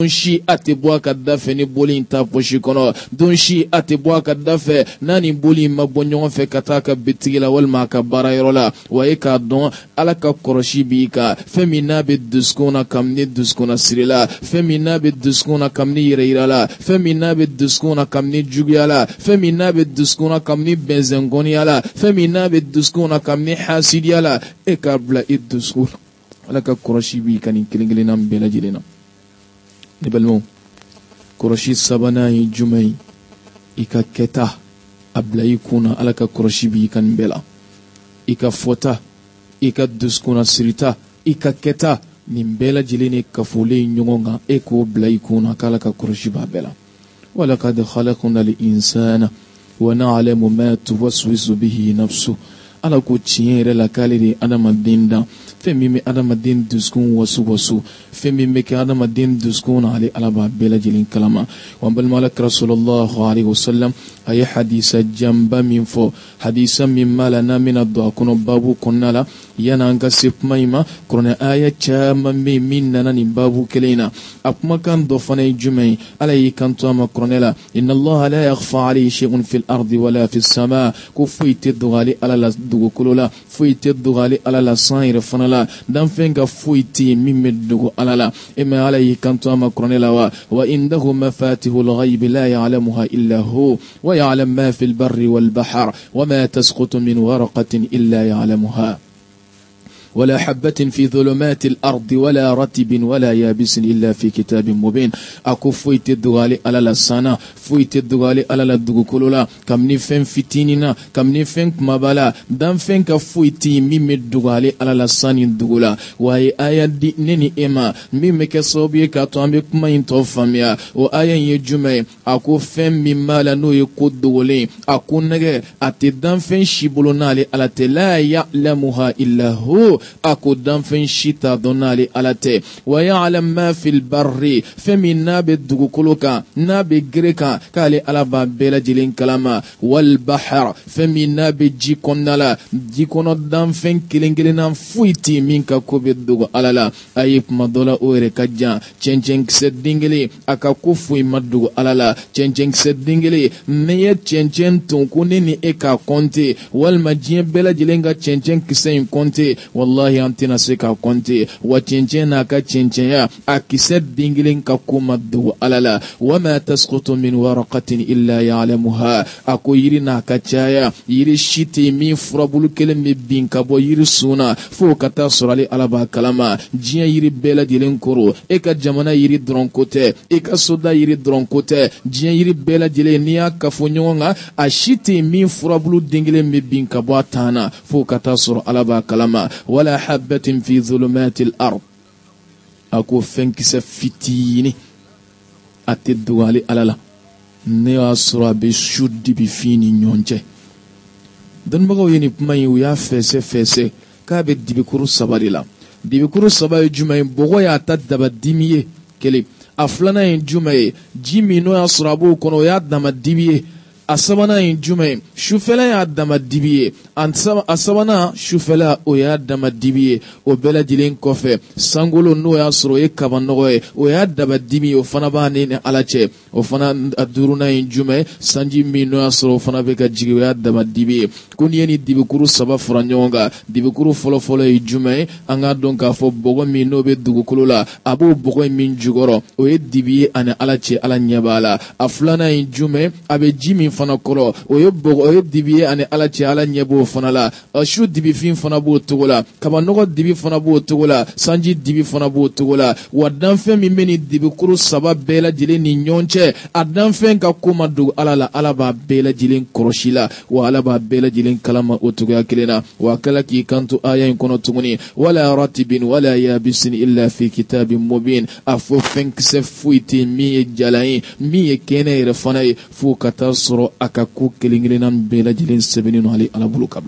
Dunshi ate bɔ ka dafe ni boli in ta poshi kɔnɔ. Dunshi ate bɔ ka dafe nani boli ma bɔ ɲɔgɔn fɛ ka taa ka bitigi la walima ka baara yɔrɔ la. Wa e k'a dɔn Ala ka kɔrɔsi b'i kan. Fɛn min n'a bɛ dusukun na kabini dusukun na siri la. Fɛn min n'a bɛ dusukun na kabini yɛrɛ yira la. Fɛn min n'a bɛ dusukun na kabini juguya la. Fɛn min n'a bɛ dusukun na kabini bɛnzɛngɔniya la. Fɛn min n'a bɛ dusukun na kabini hasidiya la. E k'a bila i dusukun na. Ala ka kɔrɔsi b'i kan nin kelen kelenna bɛɛ lajɛlen na. Ne balimaw, kɔrɔsi sabanan ye jumɛn ye? I ka kɛta a bila i kun na. Ala ka kɔrɔsi b'i kan nin bɛɛ la. I ka fɔta, i ka dusukun na sirita, i ka kɛta, nin bɛɛ lajɛlen ni kafolen ɲɔgɔn kan. E k'o bila i kun na k'Ala ka kɔrɔsi b'a bɛɛ la. walaqad khalaqna al-insana wa na'lamu ma tuwaswisu bihi nafsuhu. Ala ko tiɲɛ yɛrɛ la k'ale de ye adamaden dan. Fɛn min bɛ adamaden dusukun wasu fɛn min bɛ kɛ adamaden dusukun na ale Ala b'a bɛɛ lajɛlen kalama. Wa n balima Alakira sallallahu alaihi wasallam a ye hadisa janba min fɔ, hadisa min b'a la n'an bɛna don a kɔnɔ babu kɔnɔna la yan'an ka se kuma in ma. Kuranɛ aya caman bɛ yen min nana nin babu kelen in na. A kumakan dɔ fana ye jumɛn ye? Ala y'i kanto a ma kuranɛ la, inna Allaha la yakhfa alayhi shay'un fil ardi wala fis sama. Ko foyi tɛ dɔgɔyali Ala la dugukolo la, foyi tɛ dɔgɔyali Ala la san yɛrɛ fana la. Danfɛn ka foyi tɛ yen min bɛ dogo Ala la. E ma Ala y'i kanto a ma kuranɛ la wa? Wa indahu mafatihul ghaybi la ya'lamuha illa hu wa ya'lam ma fil barri wal bahr wa ma tasqutu min waraqatin illa ya'lamuha. ولا حبة في ظلمات الأرض ولا رطب ولا يابس إلا في كتاب مبين. أكو فويت الدغالي على لسانا، فويت الدغالي على الدغكولولا، كم نفهم فتيننا، كم نفهم مبالا، دم فين كفويتي ميم الدغالي على لسان الدغولا. وهي آية دي نني إما ميم كسوبي كاتوامي كما ينتوفاميا. وآية يجمع أكو فين مما لنو يقود دغولي، أكو نغي أتدام فين شبولونالي على لا يعلمها إلا هو. Ako danfen shita donali alate wa ya'lam ma fil barri femi nabe dugukolo kan nabe greka kale alaba bela jilin kalama wal bahr femi nabe jikonnala jikono danfen kilingilina fuiti minka kobe dugo alala ayip madola ore kajja chenceng sedingili akakufu imadugo alala chenceng sedingili neye chenceng tunkuni ni eka konte wal majien bela jilenga chenceng kisen konte wallahi antina seka konte wa chencen na ka chencen ya akise dingilin ka kuma du alala wama tasqutu min waraqatin illa ya'lamuha. Ako yiri na ka chaya yiri shiti min furabulu kelen me bin ka bo yiri suna fo kata sorali alaba kalama jiya yiri bela dilen koro e ka jamana yiri dron kote e ka soda yiri dron kote jiya yiri bela dilen niya ka fo nyonga a shiti min furabulu dingilin me bin ka bo atana fo kata sor alaba kalama wala habbatin fi dhulumatil ard. Ako fenkise fitini ate duwali alala ne asura be shudi bi fini nyonche dan bago yeni pumay ya fese ka be dibikuru sabari la dibikuru sabari jumay bogo ya tadaba dimiye kele aflana en jumay jimi no asura bo kono ya dama dibiye asabana in jume shufela ya dama dibiye asabana shufela o ya dama dibiye o bela dilen kofe sangolo no ya soro e kabanogo e o ya dama dibiye o fana ba ne alache o fana aduruna in jume sanji mi no ya soro fana be ka jigi o ya dama dibiye kuni ni dibikuru saba franyonga dibikuru folo e jume anga don ka fo bogo mi no be dugukolo la abu bogo min jugoro o e dibiye ana alache ala nyabala aflana in jume abe jimi fana kolo oyo dibiye ani ala ci ala nyebo fana la ashu dibi fin fana bo togola kaba nogo dibi fana bo togola sanji dibi fana bo togola wadan fe mi meni dibi kuru saba bela jile ni nyonche adan fe ka kuma du ala la ala ba bela jile koroshila wa ala ba bela jile kalama otogoya kilena wa kala ki kantu aya in kono tuguni wala ratibin wala yabisin illa fi kitabin mubin afo fenkse fuiti mi jalai mi kene ire fana fu kata soro akaku kelingilinan bela jilin sebeni no ali ala bulu kablu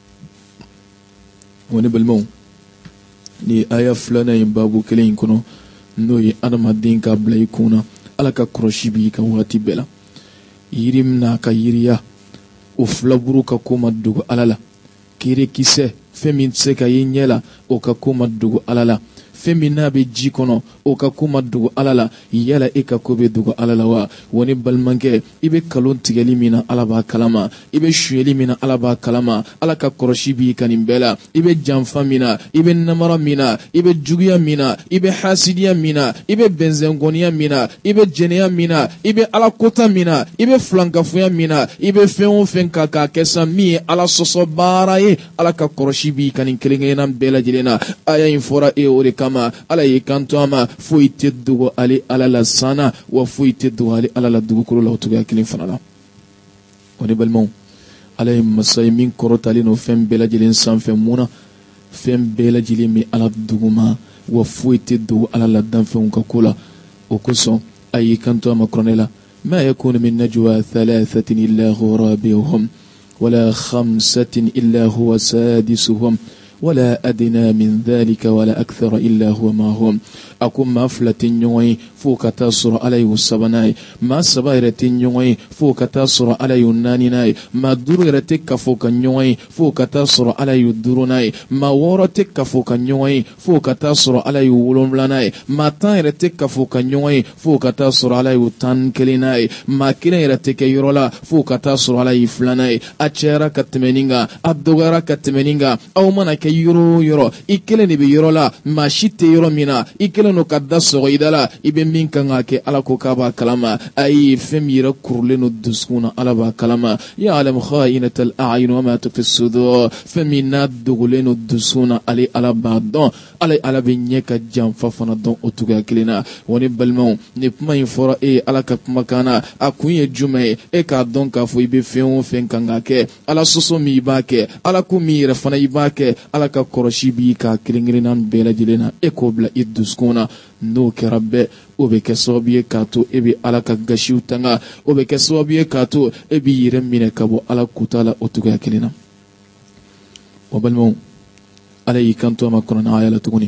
woni belmo ni aya flana in babu kelin kono no yi adama din ka blay kuna ala ka kroshi bi ka wati bela yirim na ka yiriya o flaburu ka kuma dugo alala kire kise femin se ka yinyela o ka kuma dugo alala fɛn min n'a bɛ ji kɔnɔ o ka ko ma dogo Ala la yala e ka ko bɛ dogo Ala la wa? Wa ne balimakɛ, i bɛ kalon tigɛli min na Ala b'a kalama, i bɛ suyɛli min na Ala b'a kalama, Ala ka kɔrɔsi b'i kan nin bɛɛ la. I bɛ janfa min na, i bɛ namara min na, i bɛ juguya min na, i bɛ hasidiya min na, i bɛ bɛnzɛngɔniya min na, i bɛ jɛnɛya min na, i bɛ Ala kota min na, i bɛ filankafoya min na, i bɛ fɛn o fɛn k'a kɛ sa min ye Ala sɔsɔ baara ye, Ala ka kɔrɔsi b'i kan nin kelen-kelenna bɛɛ lajɛlen na. Aya in fɔra e o de kama Ala y'i kanto a ma, foyi tɛ dogo ale Ala la sana wa foyi tɛ dogo ale Ala la dugukolo la o cogoya kelen fana la. O ne balimaw, Ala ye masa ye min kɔrɔtalen no fɛn bɛɛ lajɛlen sanfɛ mun na? Fɛn bɛɛ lajɛlen bɛ Ala duguma wa foyi tɛ dogo Ala la danfɛnw ka ko la. O kosɔn a y'i kanto a ma kuranɛ la, ma yakunu min najwa thalathatin illa huwa rabi'uhum wala khamsatin illa huwa sadisuhum wala adna min dhalika wala akthara illa huwa ma'hum. Ako ma fila tɛ ɲɔgɔn ye fo ka taa sɔrɔ Ala y'o sabanan ye, maa saba yɛrɛ tɛ ɲɔgɔn ye fo ka taa sɔrɔ Ala y'o naaninan ye, maa duuru yɛrɛ tɛ kafo ka ɲɔgɔn ye fo ka taa sɔrɔ Ala y'o duurunan ye, maa wɔɔrɔ tɛ kafo ka ɲɔgɔn ye fo ka taa sɔrɔ Ala y'o wolonfilanan ye, maa tan yɛrɛ tɛ kafo ka ɲɔgɔn ye fo ka taa sɔrɔ Ala y'o tan kelennan ye, maa kelen yɛrɛ tɛ kɛ yɔrɔ la fo ka taa sɔrɔ Ala y'i filanan ye. A cɛyara ka tɛmɛ nin kan, a dɔgɔyara ka tɛmɛ nin kan. Aw mana kɛ yɔrɔ o yɔrɔ, i kelen de bɛ yɔrɔ la, maa si tɛ yɔrɔ min na, i kelen no ka da sɔgɔ i da la, i bɛ min kan ka kɛ Ala ko k'a b'a kalama. Ayi, fɛn min yɛrɛ kurulen no dusukun na Ala b'a kalama. Ya'lamu kha'inatal a'yun wa ma tukhfi sudur. Fɛn min n'a dogolen no dusukun na ale Ala b'a dɔn. Ala bɛ ɲɛ ka janfa fana dɔn o cogoya kelen na. Wa ne balimaw, ni kuma in fɔra e ye Ala ka kumakan na, a kun ye jumɛn ye? E k'a dɔn k'a fɔ i bɛ fɛn o fɛn kan ka kɛ Ala sɔsɔ min i b'a kɛ, Ala ko min yɛrɛ fana i b'a kɛ, Ala ka kɔrɔsi b'i ka kelen-kelenna bɛɛ lajɛlen na, e k'o bila i dusukun na. N'o kɛra bɛɛ, o bɛ kɛ sababu ye k'a to e bɛ Ala ka gasiw tanga, o bɛ kɛ sababu ye k'a to e b'i yɛrɛ minɛ ka bɔ Ala kuta la o cogoya kelen na. Wa balimaw, Ala y'i kanto a ma kuranɛ aya la tuguni,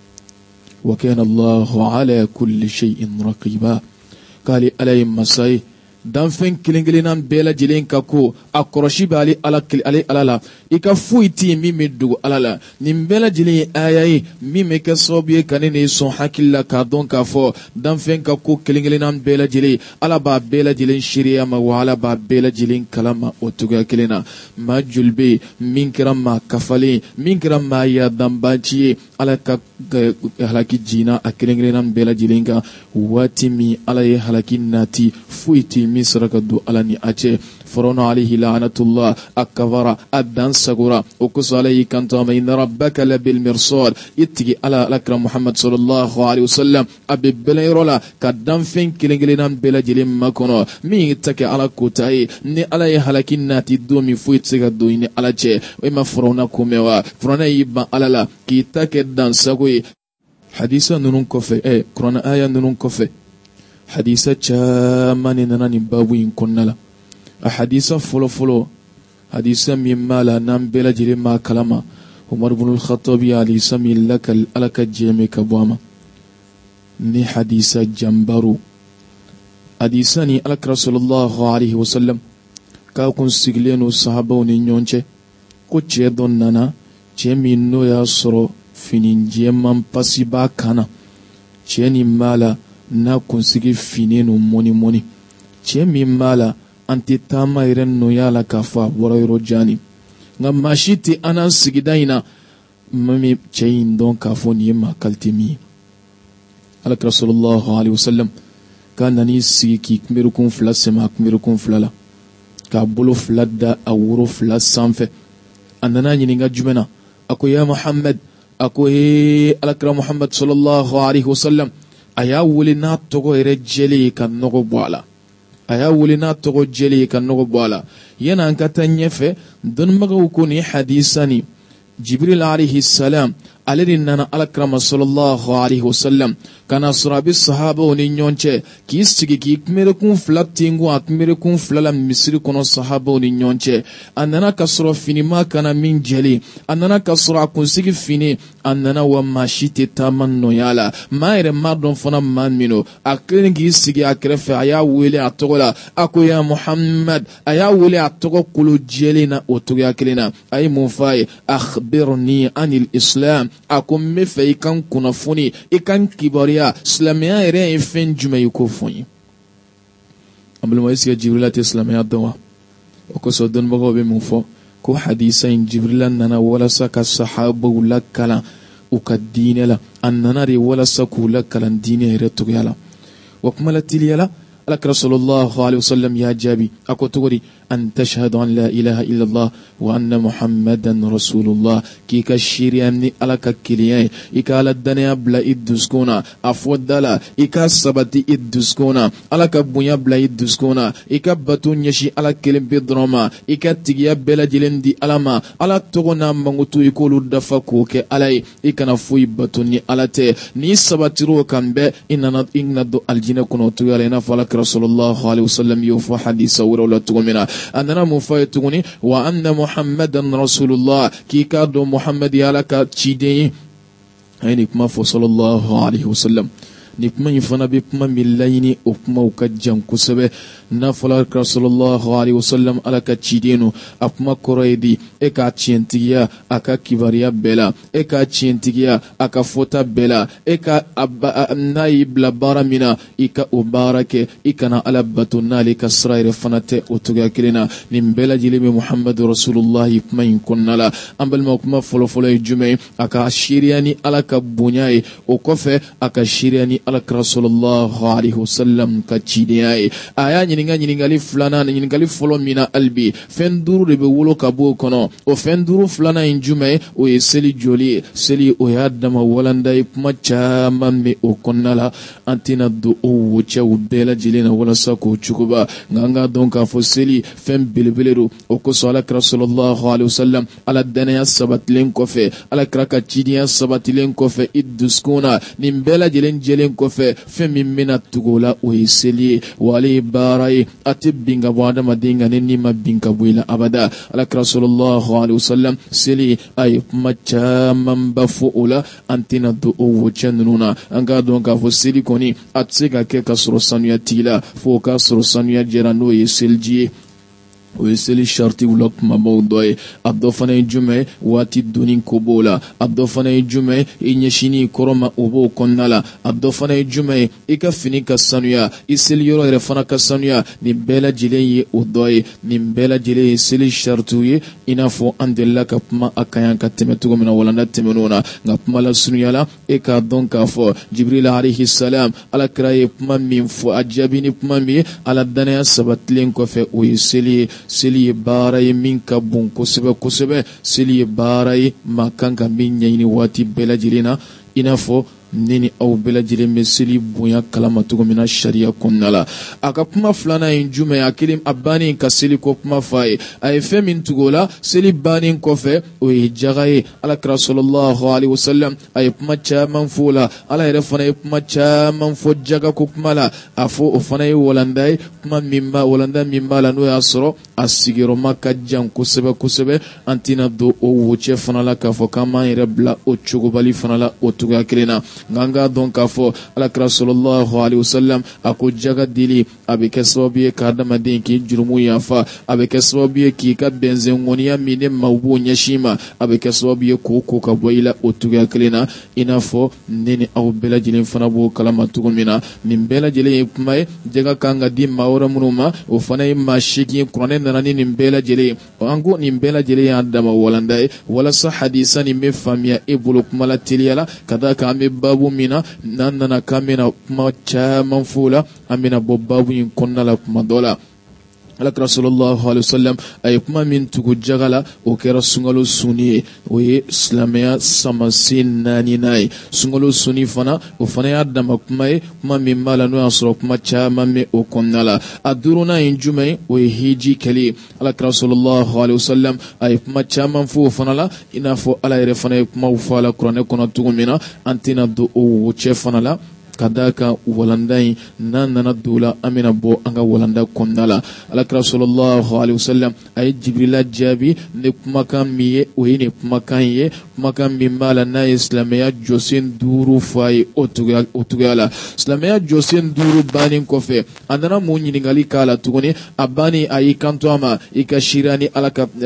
wa kana Allahu ala kulli shay'in raqiba. K'ale Ala ye masa ye danfɛn kelen-kelenna bɛɛ lajɛlen ka ko a kɔrɔsi bɛ ale Ala la, i ka foyi tɛ yen min bɛ dogo Ala la. Nin bɛɛ lajɛlen ye aya ye min bɛ kɛ sababu ye ka ne sɔn hakili la k'a dɔn k'a fɔ danfɛn ka ko kelen-kelenna bɛɛ lajɛlen Ala b'a bɛɛ lajɛlen seereya ma wa Ala b'a bɛɛ lajɛlen kalama o cogoya kelen na. Maa joli bɛ yen min kɛra maa kafalen, min kɛra maa yadanbaci ye, Ala ka halaki jiginna a kelen-kelenna bɛɛ lajɛlen kan waati min Ala ye halaki nati, foyi tɛ min saraka don Ala ni a cɛ. Farauna alayhi la'anatullah, a kafara, a dan sagora. O kosɔn Ala y'i kanto a ma, inna rabbaka labil mirsad. I tigi alakira Muhammad sallallahu alayhi wa sallam a bɛ bɛlɛn yɔrɔ la ka danfɛn kelen-kelenna bɛɛ lajɛlen makɔnɔ min ta kɛ Ala kota ye. Ni Ala ye halaki nati don min foyi tɛ se ka don i ni Ala cɛ, o ma Farauna ko mɛn wa? Farauna y'i ban Ala la k'i ta kɛ dan sago ye. Hadisa ninnu kɔfɛ, kuranɛ aya ninnu kɔfɛ, hadisa caman de nana nin babu in kɔnɔna la. A hadisa fɔlɔ-fɔlɔ, hadisa min b'a la n'an bɛɛ lajɛlen b'a kalama, Umar ibn al-Khattab ye hadisa min lakali Ala ka jɛmɛ ka bɔ a ma, ni hadisa janbaro. Hadisa ni Alakira sallallahu alayhi wa sallam k'a kun sigilen no sahabaw ni ɲɔgɔn cɛ, ko cɛ dɔ nana, cɛ min n'o y'a sɔrɔ fini jɛman pasi b'a kan na. Cɛ nin b'a la n'a kunsigi fini no mɔni-mɔni. Cɛ min b'a la an tɛ taama yɛrɛ nɔya la k'a fɔ a bɔra yɔrɔ jan. Nka maa si tɛ an n'an sigida in na min cɛ in dɔn k'a fɔ nin ye maa kalite min ye. Alakira sallallahu alayhi wa sallam k'a nan'i sigi k'i kunberekun fila sɛmɛ a kunberekun fila la, k'a bolo fila da a woro fila sanfɛ. A nana ɲininka jumɛn na? A ko ya Muhammad, a ko Alakira Muhammad sallallahu alayhi wa sallam, a y'a wele n'a tɔgɔ yɛrɛ jɛlen ye ka nɔgɔ bɔ a la. A y'a wele n'a tɔgɔ jɛlen ye ka nɔgɔ bɔ a la. Yan'an ka taa ɲɛfɛ, dɔnnibagaw ko nin hadisa ni Jibril alayhi salam ale de nana Alakira sallallahu alayhi wa sallam ka na sɔrɔ a bɛ sahabaw ni ɲɔgɔn cɛ, k'i sigi k'i kunberekun fila tengun a kunberekun fila la misiri kɔnɔ sahabaw ni ɲɔgɔn cɛ. A nana ka sɔrɔ finima kana min jɛlen, a nana ka sɔrɔ a kunsigi fini annana wa mashite taman no yala maire mardon fona manmino aklen gi sigi akrefe aya wele atogola akoya Muhammad aya wele atogo kulu jelina otoga klina ay mufay akhbirni anil islam akum me fe kan kunafuni ikan kibaria islamia ere fen jume ko funi ambul moyisi jibril islamia dawa ko so don bago be mufo ko hadisain jibril nana wala saka sahaba wala kala ukadinela annana ri wala sakula kala dini ere togyala wakmala tiliyala alak rasulullah sallallahu alaihi wasallam ya jabi akotugori أن تشهد أن لا إله إلا الله وأن محمدا رسول الله كي كشيري أمني ألك كلياي إكا لدنيا بلا إدسكونا أفودلا إكا سبتي إدسكونا ألك بنيا بلا إدسكونا إكا بطون يشي ألك كلم بدرما إكا تجيا بلا جلن دي ألما ألك تغنى منغتو يقولوا دفاكوك ألاي إكا نفوي بطوني ألتي ني سبتي كان بي إننا دو الجنة كنو تغالينا فلك رسول الله صلى الله عليه وسلم يوفو حديث ورولا تغمنا أننا مفايتوني وأن محمدا رسول الله كي كادو محمد يالك تشيدي أينك ما صلى الله عليه وسلم نكما يفنا بكما ملايني أكما وكجان كسبه نفلا رسول الله عليه وسلم على كتشيدينو أكما كوريدي إكا تشينتيا أكا كباريا بلا إكا تشينتيا أكا فوتا بلا إكا نايب لبارا منا إكا أبارك إكا نالبتو نالك سراير فنتي أتوغا كلنا نمبلا جلب محمد رسول الله يكما يكون لا أمبل موكما فلو فلو الجمعي أكا شيرياني على كبونياي وكفة أكا شيرياني على رسول الله عليه وسلم كتشيدياي آيان ñiningali fulana ñiningali folo mina albi fenduru de be wolo kabo kono o fenduru fulana injume o seli joli seli o yadama walanda kuma chama me o konnala antina do o wuce ubela jilena wala sako chukuba nganga donc afo seli fem bilbilero o ko sala rasulullah sallallahu alaihi wasallam ala dana sabat len kofe ala kraka chidiya sabat len kofe idduskuna nimbela jelen kofe fem minna tugola o seli wali bara ati binga bwada madinga nini mabinga bwila abada ala rasulullah sallallahu alaihi wasallam seli ay macha mambafu ula antina do o chenuna anga donc afo seli koni atsiga ke kasro sanuya tila fo kasro sanuya jerano yeselji ويسلي شرطي ولك مبوضوي الضفنا الجمعة واتي الدونين كوبولا الضفنا الجمعة إنيشيني كرما أبو كنالا الضفنا الجمعة إكفني كسانيا يسلي يرو رفنا كسانيا نبلا جلي أضوي نبلا جلي يسلي شرطي إنافو عند الله كما أكيان كتمتو من أولا نتمنونا نبما لسنيا لا إكا دونك فو جبريل عليه السلام على كراي بما من فو أجابيني بما مي على الدنيا سبتلين كوفي ويسلي seli baaraye min ka bon kosɛbɛ seli baaraye makanka min ɲɛɲini waati bɛɛ lajɛlen na i n'a fɔ nini aw bɛɛ lajɛlen bɛ seli bonya kalama cogo min na sariya kɔnɔna la a ka kuma filanan ye jumɛn a kelen a bannen ka seli ko kuma fɔ a ye a ye fɛn min tugu o la seli bannen kɔfɛ o ye jaga ye alakira sallallahu alaihi wasallam a ye kuma caman fɔ o la ala yɛrɛ fana ye kuma caman fɔ jaga ko kuma la a fɔ o fana ye walanda ye walanda min b'a la n'o y'a sɔrɔ a sigiyɔrɔma ka jan kosɛbɛ an tɛna don o wocɛ fana la k'a fɔ k'an b'an yɛrɛ bila o cogobali fana la o cogoya kelen na nganga don k'a fɔ alakira sallallahu alaihi wasallam a ko jaga dili a bɛ kɛ sababu ye ka adamaden k'i jurumu yafa a bɛ kɛ sababu ye k'i ka bɛnzɛngɔniya min ne maaw b'o ɲɛsin ma a bɛ kɛ sababu ye k'o ko ka bɔ i la o cogoya kelen na i n'a fɔ ne ni aw bɛɛ lajɛlen fana b'o kalama cogo min na nin bɛɛ lajɛlen ye kuma ye jaga kan ka di maa wɛrɛ minnu ma o fana ye maa seegin ye kuranɛ nana ni nin bɛɛ lajɛlen ye an ko nin bɛɛ lajɛlen y'an dama walanda ye walasa hadisa nin bɛ faamuya e bolo kuma la teliya la ka d'a kan an bɛ babu min na n'an nana k'an bɛna kuma caman fɔ o la an bɛna bɔ babu in kɔnɔna la kuma dɔ la alakira sallallahu alaihi wasallam a ye kuma min tugu jaga la o kɛra sunkalo sunni ye o ye silamɛya samasen naaninan ye sunkalo sunni fana o fana y'a dama kuma ye kuma min b'a la n'o y'a sɔrɔ kuma caman bɛ o kɔnɔna la a duurunan ye jumɛn ye o ye hiji kɛli ye alakira sallallahu alaihi wasallam a ye kuma caman fɔ o fana la i n'a fɔ ala yɛrɛ fana ye kumaw fɔ a la kuranɛ kɔnɔ cogo min na an tɛna don o wo cɛ fana la ka d'a kan walanda in n'an nana don la an bɛna bɔ an ka walanda kɔnɔna la alakira sallallahu alaihi wasallam a ye jibirila jaabi ne kumakan min ye o ye ne kumakan ye kumakan min b'a la n'a ye silamɛya jɔsen 5 fɔ a ye o cogoya la. Silamɛya jɔsen 5 bannen kɔfɛ a nana mun ɲininkali k'a la tuguni, a bannen a y'i kanto a ma, i ka shira ni Ala ka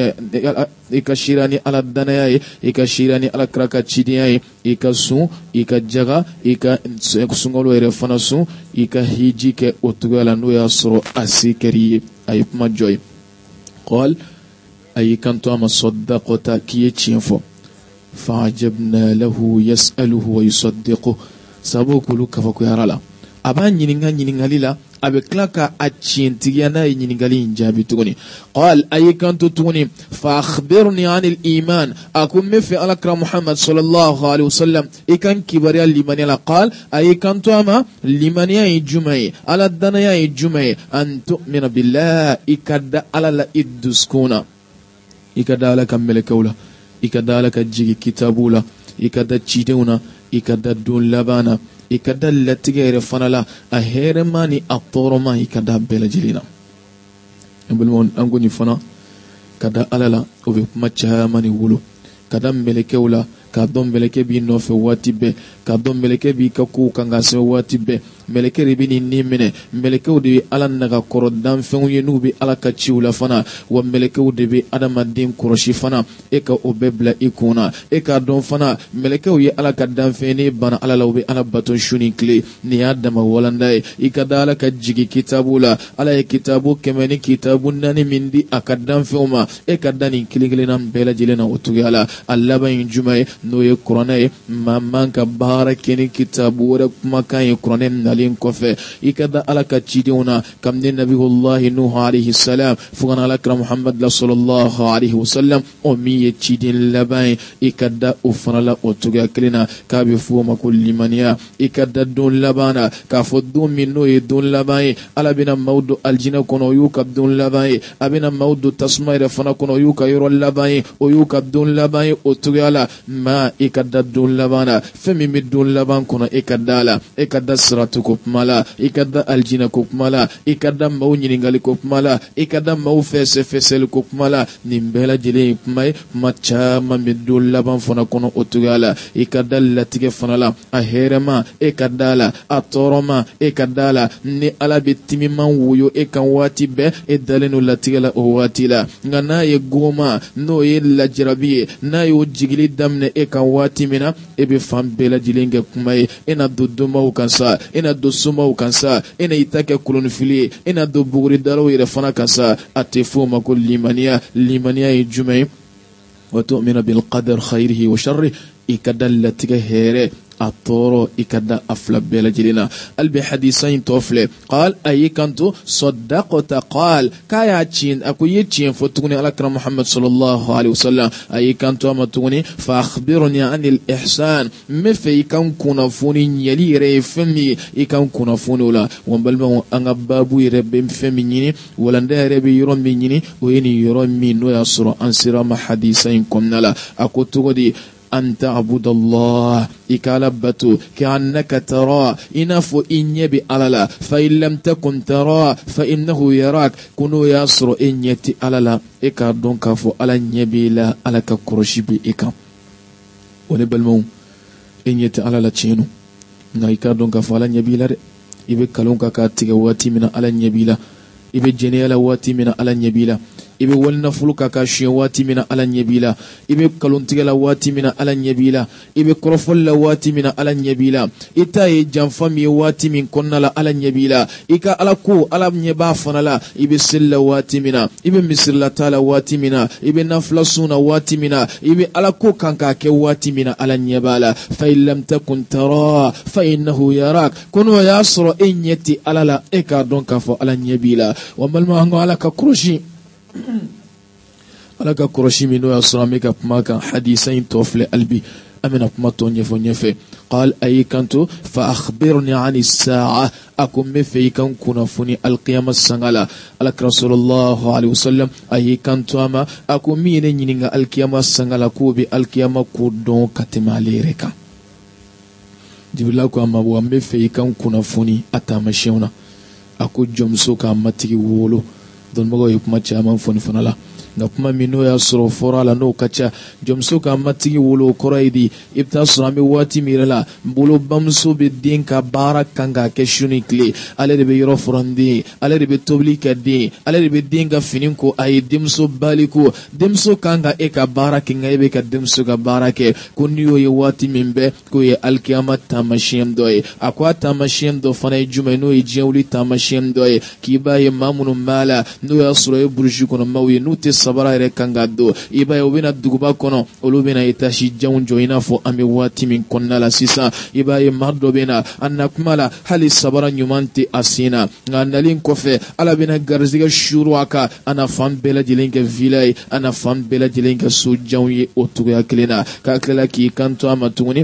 i ka shira ni Ala danaya ye, i ka shira ni Ala kira ka cidenya ye, i ka sun, i ka jaga, i ka sunkalo yɛrɛ fana sun, i ka hiji kɛ o cogoya la n'o y'a sɔrɔ a se kɛr'i ye. A ye kuma jɔ ye. Qal a y'i kanto a ma, saddaqta, k'i ye tiɲɛ fɔ. Fa'ajabna lahu yas'aluhu wa yusaddiqu, sabu k'olu kabakuyara la. A b'a ɲiningali la, a bɛ tila ka a tiɲɛtigiya n'a ye ɲininkali in jaabi tuguni. Qal a y'i kanto tuguni, fa akhbirni anil iman, a ko n bɛ fɛ Alakira Muhammad sallallahu alaihi wasallam i kan kibariya limaniya la. Qal a y'i kanto a ma, limaniya ye jumɛn ye, Ala danaya ye jumɛn ye, an tu'mina billah, i ka da Ala la i dusukun na, i ka da Ala ka mɛlɛkɛw la, i ka da Ala ka jigi kitabu la, i ka da cidenw na, i ka da don laban na, i ka da latigɛ yɛrɛ fana la, a hɛrɛma ni a tɔɔrɔma i ka da bɛɛ lajɛlen na. An ko nin fana ka da Ala la o bɛ kuma caman ni wolo, ka da mɛlɛkɛw la, k'a dɔn mɛlɛkɛ b'i nɔfɛ waati bɛɛ, k'a dɔn mɛlɛkɛ b'i ka kow kan ka sɛbɛn waati bɛɛ, mɛlɛkɛ de bɛ nin minɛ, mɛlɛkɛw de bɛ Ala naga kɔrɔ danfɛnw ye n'u bɛ Ala ka ciw la fana, wa mɛlɛkɛw de bɛ adamaden kɔrɔsi fana, e ka o bɛɛ bila i kun na, e k'a dɔn fana mɛlɛkɛw ye Ala ka danfɛn ne bana Ala la u bɛ Ala bato su ni tile, nin y'a dama walanda ye. I ka da Ala ka jigi kitabu la, Ala ye kitabu 100 ni kitabu 4 min di a ka danfɛnw ma, e ka da nin kelen kelenna bɛɛ lajɛlen na o cogoya la. A laban ye jumɛn ye, n'o ye kuranɛ ye. Maa man ka baara kɛ ni kitabu wɛrɛ kumakan ye kuranɛ nalen kɔfɛ. I ka da Ala ka cidenw na, kabini nabiyullahi Nuh alayhi salam fo kana Alakira Muhammad sallallahu alayhi wa sallam, o min ye ciden laban ye, i ka da o fana la o cogoya kelen na, k'a bɛ fɔ o ma ko limaniya. I ka da don laban na, k'a fɔ don min n'o ye don laban ye, Ala bɛna maaw don aljinɛ kɔnɔ o y'u ka don laban ye, a bɛna maaw don tasuma yɛrɛ fana kɔnɔ o y'u ka yɔrɔ laban ye, o y'u ka don laban ye o cogoya la. Ma i ka da don laban na, fɛn min bɛ don laban kɔnɔ i ka da la, i ka da siratu ko kuma la, i ka da aljinɛ ko kuma la, i ka da maaw ɲininkali ko kuma la, i ka da maaw fɛsɛfɛsɛli ko kuma la. Nin bɛɛ lajɛlen ye kuma ye, kuma caman bɛ don laban fana kɔnɔ o cogoya la. I ka da latigɛ fana la, a hɛrɛma e ka da la, a tɔɔrɔma e ka da la. Ni Ala bɛ timiman woyo e kan waati bɛɛ, e dalen don latigɛ la o waati la. Nka n'a ye goma, n'o ye lajarabi ye, n'a y'o jigili daminɛ e kan waati min na, e bɛ fan bɛɛ lajɛlen kɛ kuma ye. E na don dɔnbaw kan sa, e na don somaw kan sa, e na i ta kɛ kolonifili ye, e na don buguridalaw yɛrɛ fana kan sa. A tɛ fɔ o ma ko limaniya. Limaniya ye jumɛn ye? wa tu'minu bil qadar khayrihi wa sharrihi, i ka da latigɛ hɛrɛ a tɔɔrɔ i ka da a fila bɛɛ lajɛlen na. Hali bi hadisa in tɔ filɛ, qal a y'i kanto, saddaqta, qal k'a y'a tiɲɛ, a ko i ye tiɲɛ fɔ tuguni Alakira Muhammad sallallahu alaihi wasallam. A y'i kanto a ma tuguni, fa akhbirni anil ihsan, n bɛ fɛ i kan kunnafoni ɲɛli yɛrɛ ye fɛn min ye, i kan kunnafoni o la. Wa n balimaw, an ka baabu yɛrɛ bɛ fɛn min ɲini, walanda yɛrɛ bɛ yɔrɔ min ɲini, o ye nin yɔrɔ min n'o y'a sɔrɔ an sera ma hadisa in kɔnɔna la. A ko cogo di? أن تعبد الله إكالبتو كأنك ترى إنفو إنيبي ألالا فإن لم تكن ترى فإنه يراك كنو ياسر إنيتي ألالا إكا دونك فو ألا نيبي لا ألك كروشيبي إكا ونبالمو إنيتي ألالا تشينو إكا دونك فو ألا نيبي لا إبي كالونك كاتيك واتي من ألا نيبي لا إبي جنيالا واتي من ألا نيبي لا ibe walna fuluka ka shiya wati mina ala nyabila, ibe kalontiga la wati mina ala nyabila, ibe korofol la wati mina ala nyabila, ita ye janfami wati min konna la ala nyabila, ika ala ko ala nyeba fana la, ibe sella wati mina, ibe misirla tala wati mina, ibe nafla suna wati mina, ibe ala ko kanka ke wati mina ala nyebala. Fa in lam takun tara fa innahu yarak, kono yasro inyeti ala la eka donka fo ala nyabila. Wa malma hango ala ka krushi ala ka kɔrɔsi min n'o y'a sɔrɔ an bɛ ka kuma kan hadisa in tɔ filɛ hali bi an bɛna kuma tɔ ɲɛfɔ ɲɛfɛ. qal a y'i kanto, fa akhbirni ani sa'a, a ko n bɛ fɛ i kan kunnafoni alqiyama sanga la. Alakira sallallahu alaihi wasallam a y'i kanto a ma, a ko min ye ne ɲininka alqiyama sanga la k'o bɛ alqiyama ko dɔn ka tɛmɛ ale yɛrɛ kan. Jibrila ko a ma, wa n bɛ fɛ i kan kunnafoni a taamasiyɛnw na. A ko jɔnmuso k'a matigi wolo. Dɔnnibagaw ye kuma caman fɔ nin fana la, nga kuma min n'o y'a sɔrɔ fɔra la n'o ka ca jɔnmuso ka matigi wolo kɔrɔ ye di i bɛ taa sɔrɔ an bɛ waati min yɛrɛ la n bolo bamuso bɛ den ka baara kan k'a kɛ su ni tile ale de bɛ yɔrɔ furan den ale de bɛ tobili kɛ den ale de bɛ den ka fini ko a ye denmuso bali ko denmuso kan ka e ka baara kɛ nka e bɛ ka denmuso ka baara kɛ ko n'i y'o ye waati min bɛɛ k'o ye alikiyama taamasiyɛn dɔ ye a ko a taamasiyɛn dɔ fana ye jumɛn n'o ye diɲɛ wuli taamasiyɛn dɔ ye k'i b'a ye maa minnu b'a la n'o y'a sɔrɔ e burusi kɔnɔ maaw ye n'u tɛ sabara yɛrɛ kan ka don i b'a ye u bɛna duguba kɔnɔ olu bɛna etasi janw jɔ i n'a fɔ an bɛ waati min kɔnɔna la sisan i b'a ye maa dɔ bɛna a na kuma la hali sabara ɲuman tɛ a sen na nka nalen kɔfɛ ala bɛna garizɛgɛ suru a kan a na fan bɛɛ lajɛlen kɛ vila ye a na fan bɛɛ lajɛlen kɛ so janw ye o cogoya kelen na k'a tilala k'i kanto a ma tuguni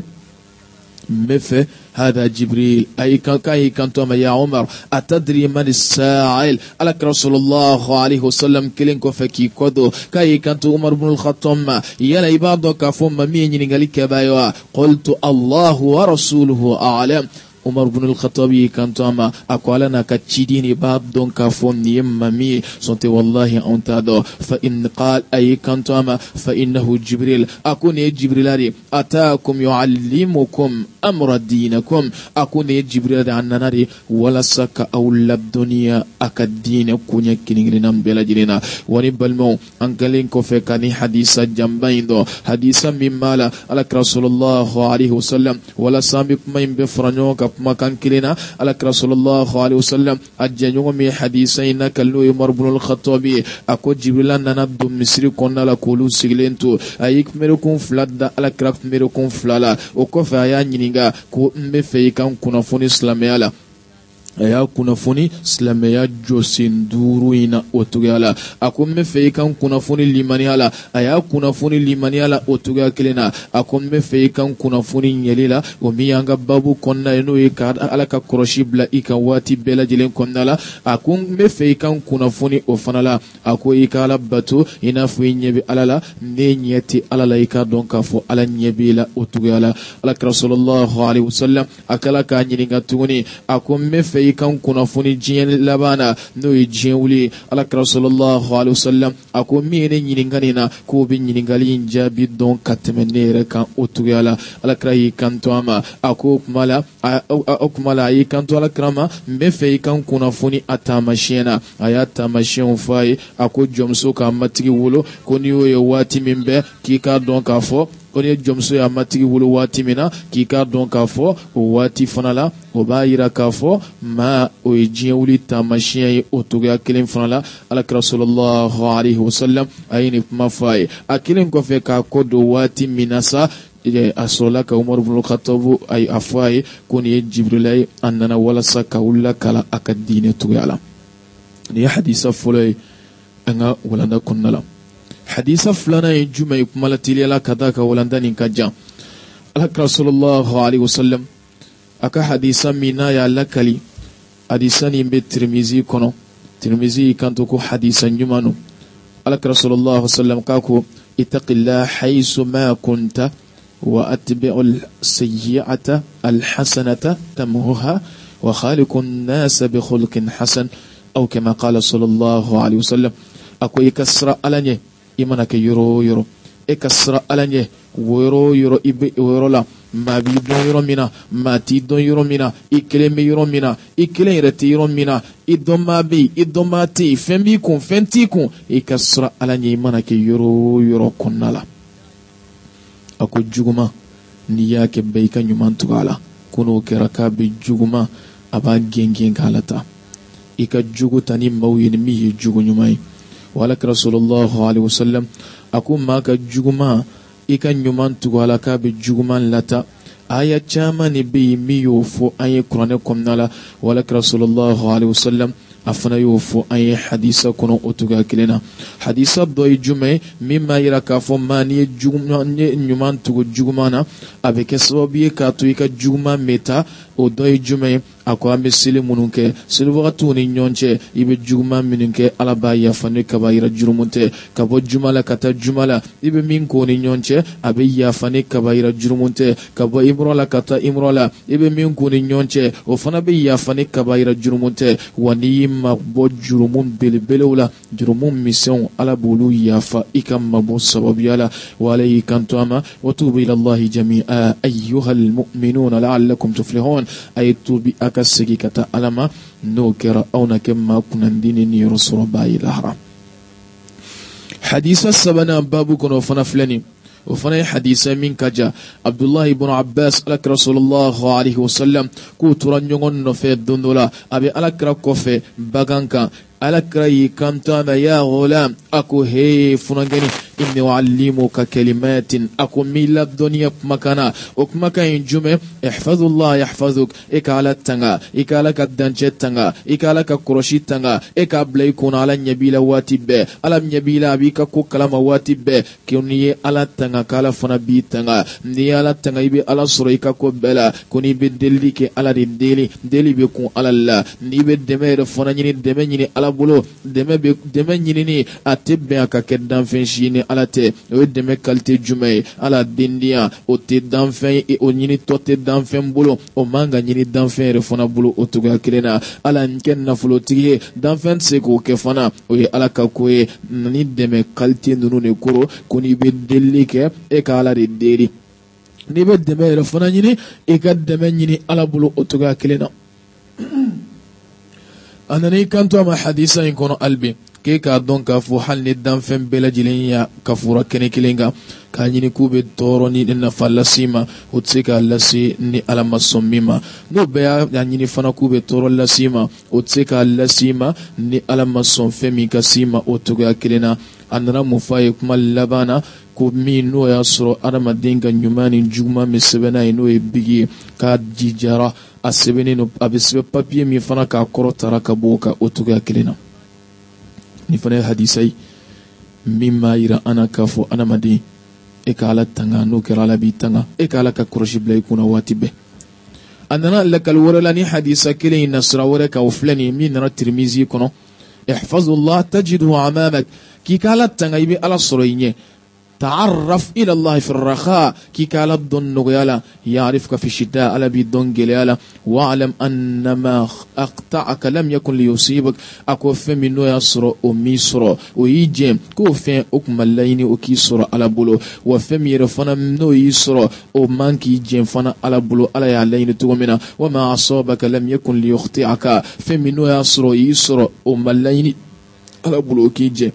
مفه هذا جبريل أي كاي كنتم يا عمر أتدري من السائل على رسول الله عليه وسلم كلين كفكي كدو كاي كنت عمر بن الخطاب يلا عبادك فم مين ينقلك بايوا قلت الله ورسوله أعلم Umar ibn al-Khattabi kantama akwalana kachidini bab don kafon yemmami sonte wallahi antado fa in qal ay kantama fa innahu jibril akuni jibrilari ataakum yuallimukum amra dinakum akuni jibril annanari wala saka aw labdunya akadina kunya kininginan belajina wani balmo angalin ko fe kani hadisa jambaindo hadisa mimala ala rasulullah alaihi wasallam wala sami kuma imbe franyo makan kilina ala rasulullah alaihi wasallam ajjanyo mi hadisaina kallo Umar ibn al-Khattabi ako jibril nana dum misri konna la kolu siglento ayik merukum fladda ala kraft merukum flala o ko fa ya nyininga ko mbe fe kan kuna foni islamiyala aya kunafoni silamɛya jɔsen duuru in na o togoya la a ko n bɛ fɛ i kan kunnafoni limaniya la a y'a kunnafoni limaniya la o togoya kelen na a ko n bɛ fɛ i kan kunnafoni ɲɛli la o min y'an ka babu kɔnɔna ye n'o ye ka ala ka kɔlɔsi bila i kan waati bɛɛ lajɛlen kɔnɔna la a ko n bɛ fɛ i kan kunnafoni o fana la a ko i ka ala bato i n'a fɔ i ɲɛ bɛ ala la ne ɲɛ tɛ ala la i ka dɔn k'a fɔ ala ɲɛ b'i la o togoya la alakira sallallahu alaihi wasallam a kala k'a ɲininka tuguni a ko n bɛ fɛ i kan kunnafoni diɲɛ laban na n'o ye diɲɛ wuli alakira sallallahu alaihi wasallam a ko min ye ne ɲininka nin na k'o bɛ ɲininkali in jaabi dɔn ka tɛmɛ ne yɛrɛ kan o togoya la alakira y'i kanto a ma a ko o kuma la a y'i kanto alakira ma n bɛ fɛ i kan kunnafoni a taamasiyɛn na a y'a taamasiyɛnw fɔ a ye a ko jɔnmuso k'a matigi wolo ko n'i y'o ye waati min bɛɛ k'i k'a dɔn k'a fɔ ko ni jɔnmuso y'a matigi wolo waati min na k'i k'a dɔn k'a fɔ o waati fana la o b'a yira k'a fɔ maa o ye diɲɛ wuli taamasiyɛn ye o togoya kelen fana la alakira sallallahu alaihi wasallam a ye nin kuma fɔ a ye a kelen kɔfɛ k'a kɔ don waati min na sa a sɔrɔla ka Umar ibn al-Khattab a fɔ a ye ko nin ye Jibrila ye a nana walasa ka wuli kala a ka diinɛ togoya la nin ye hadisa fɔlɔ ye an ka walanda kɔnɔna la hadisa filanan ye jumɛn ye kuma la teliyala ka daa ka walanda nin ka jan alakira sallallahu alaihi wasallam a ka hadisa min n'a y'a lakali hadisa nin bɛ Tirmizi kɔnɔ Tirmizi y'i kanto ko hadisa ɲuman don alakira sallallahu alaihi wasallam k'a ko ittaqillah haysu ma kunta wa atbi'u as-sayyi'ata al-hasanata tamhuha wa khaliqu an-nasa bi khuluqin hasan aw kama qala sallallahu alaihi wasallam ako ikasra alanye imana ke yoro yoro e kasra alanye woro yoro ibe woro la ma bi don yoro mina ma ti don yoro mina ikele me yoro mina ikele rete yoro mina idon ma bi idon ma ti fembi kun fenti kun e kasra alanye imana ke yoro yoro konnala ako juguma ni yake bai kan yuman tugala kuno keraka be juguma aba gengen kalata ika jugu tani mawyin mi jugu nyumai wala rasulullah alaihi wasallam aku maka juguma ika nyuman tugala ka be juguman lata aya chama ni be mi yo fo aye qur'ane komnala wala rasulullah alaihi wasallam afana yo fo aye hadisa kono otuga kilena hadisa doy jume mimma yira ka fo mani juguma nyuman tugo jugumana avec sababu ka to ika juguma meta o doy jume ako ambe sili mununke sili wagatu ni nyonche ibe juguma minunke ala ba yafane kabaira jurumunte kabo jumala kata jumala ibe minko ni nyonche abe yafane kabaira jurumunte kabo imrola kata imrola ibe minko ni nyonche ofana be yafane kabaira jurumunte wani mabo jurumun belebelewla jurumun mission ala bulu yafa ikam mabo sababiyala walay kantama watubu ila Allah jami'a ayyuha almu'minuna la'allakum tuflihun aytubi akasigi kata alama نوكر أو نكما كننديني رسول باي الأحرام حديث السبنا بابو كن وفنا فلاني وفنا حديث من كجا عبد الله بن عباس لك رسول الله عليه وسلم كوتران يغن نفي الدندولا أبي ألك ركوفي بغانكا ألك رأي كنتانا يا غلام أكو هي فنغني إني أعلمك كلمات أكو ميلا الدنيا بمكانا وكمكان جمع احفظ الله يحفظك إكالا التنغا إكالا كدنجة التنغا إكالا ككروشي التنغا إكابلا يكون على نبيلا واتب على نبيلا بيكا كو كلام واتب كوني على التنغا كالا فنبي التنغا ني على التنغا يبي على سريكا كو بلا كوني بدلي كي على ديلي بيكون على الله ني بدمير فنانيني دميني على بولو دميني أتبع كدن فنشيني ala te o deme kalite jumay ala dindiya o te danfen e o nyini to te danfen bolo o manga nyini danfen re fona bolo o tuga kilena ala nken na fulo tigi danfen se ko ke fona o ye ala ka ko ye ni deme kalite nunu ne koro koni be delike e ka ala de deri ni be deme re fona nyini e ka deme nyini ala bolo o tuga kilena anani kanto ma hadisa in kono albi ke ka don ka fu halni dan fen bela jilinya ka fura kene kilenga ka nyini kube toro ni na falasima utsika lasi ni alama somima no be ya nyini fana kube toro lasima utsika lasima ni alama somfemi kasima otuga kilena anara mufaye kuma labana ko min no ya soro adama dinga nyumani juma misebena ino e bigi ka jijara asebeni no abisbe papier mi fana ka korotara ka boka otuga kilena ni fana hadisai mimma ira ana kafo ana madi e kala tanga no kala bi tanga e kala ka kuroshi blay kuna watibe anana lakal wala ni hadisa kile nasra wala ka uflani min na tirmizi kono ihfazu Allah tajidu amamak ki kala tanga ibi ala soroyne تعرف إلى الله في الرخاء كي كالا الدون نغيالا يعرفك في الشتاء على بيدون جليالا واعلم أن ما أقطعك لم يكن ليصيبك أكو فمي نو يسر وميسر ويجيم كو فين أكمل ليني وكيسر على بلو وفمي رفنا نو يسر ومانكي جيم فنا على بلو على يعلين تومنا وما عصابك لم يكن ليخطئك فمي نو يسر ومال ليني على بلو كي جيم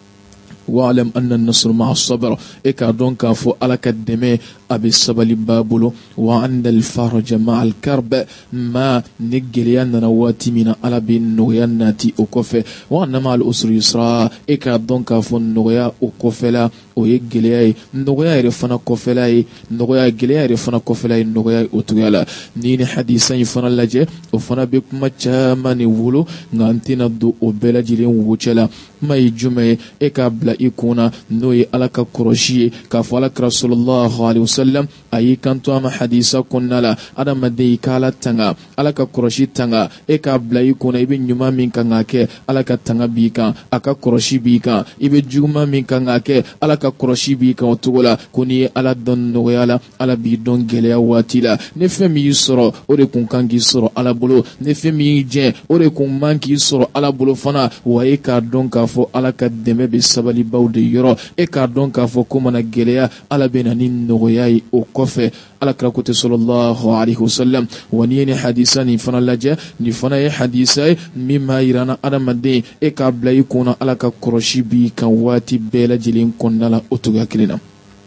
واعلم أن النصر مع الصبر إكا دونك فو ألك الدمي أبي السبل بابلو وعند الفرج مع الكرب ما نجليان نواتي من على بالنغيان ناتي أكوفي وأن مع الأسر يسرا إكا دونك فو النغيا أكوفلا ويجلياي نغيا يرفنا كوفلاي نغيا جليا يرفنا كوفلاي نغيا أتويالا نيني حديثا يفنا لجي وفنا بكما جاماني ولو نانتنا دو أبلا جلين ووچلا ما يجمع إكا بلا ikuna noye alaka koroshi ka falak rasulullah alaihi wasallam ayi kanto ama hadisa kunnala adama de kala tanga alaka koroshi tanga e ka bla ikuna ibe nyuma min kanga ke alaka tanga bika aka koroshi bika ibe juma min kanga ke alaka koroshi bika otugola kuni ala don noyala ala bi don gele watila ne femi yusro ore kun kangi soro ala bolo ne femi je ore kun manki soro ala bolo fana wa e ka don ka fo alaka deme be sabali bawde yoro e ka don ka fo kuma na geleya ala bena nin nogoyai o kofe ala krakote sallallahu alaihi wasallam wani ne hadisa ni fana laje ni fana e hadisa mimma irana adamade e ka blay kuna ala ka koroshi bi kan wati bela jilin konnala otuga kilina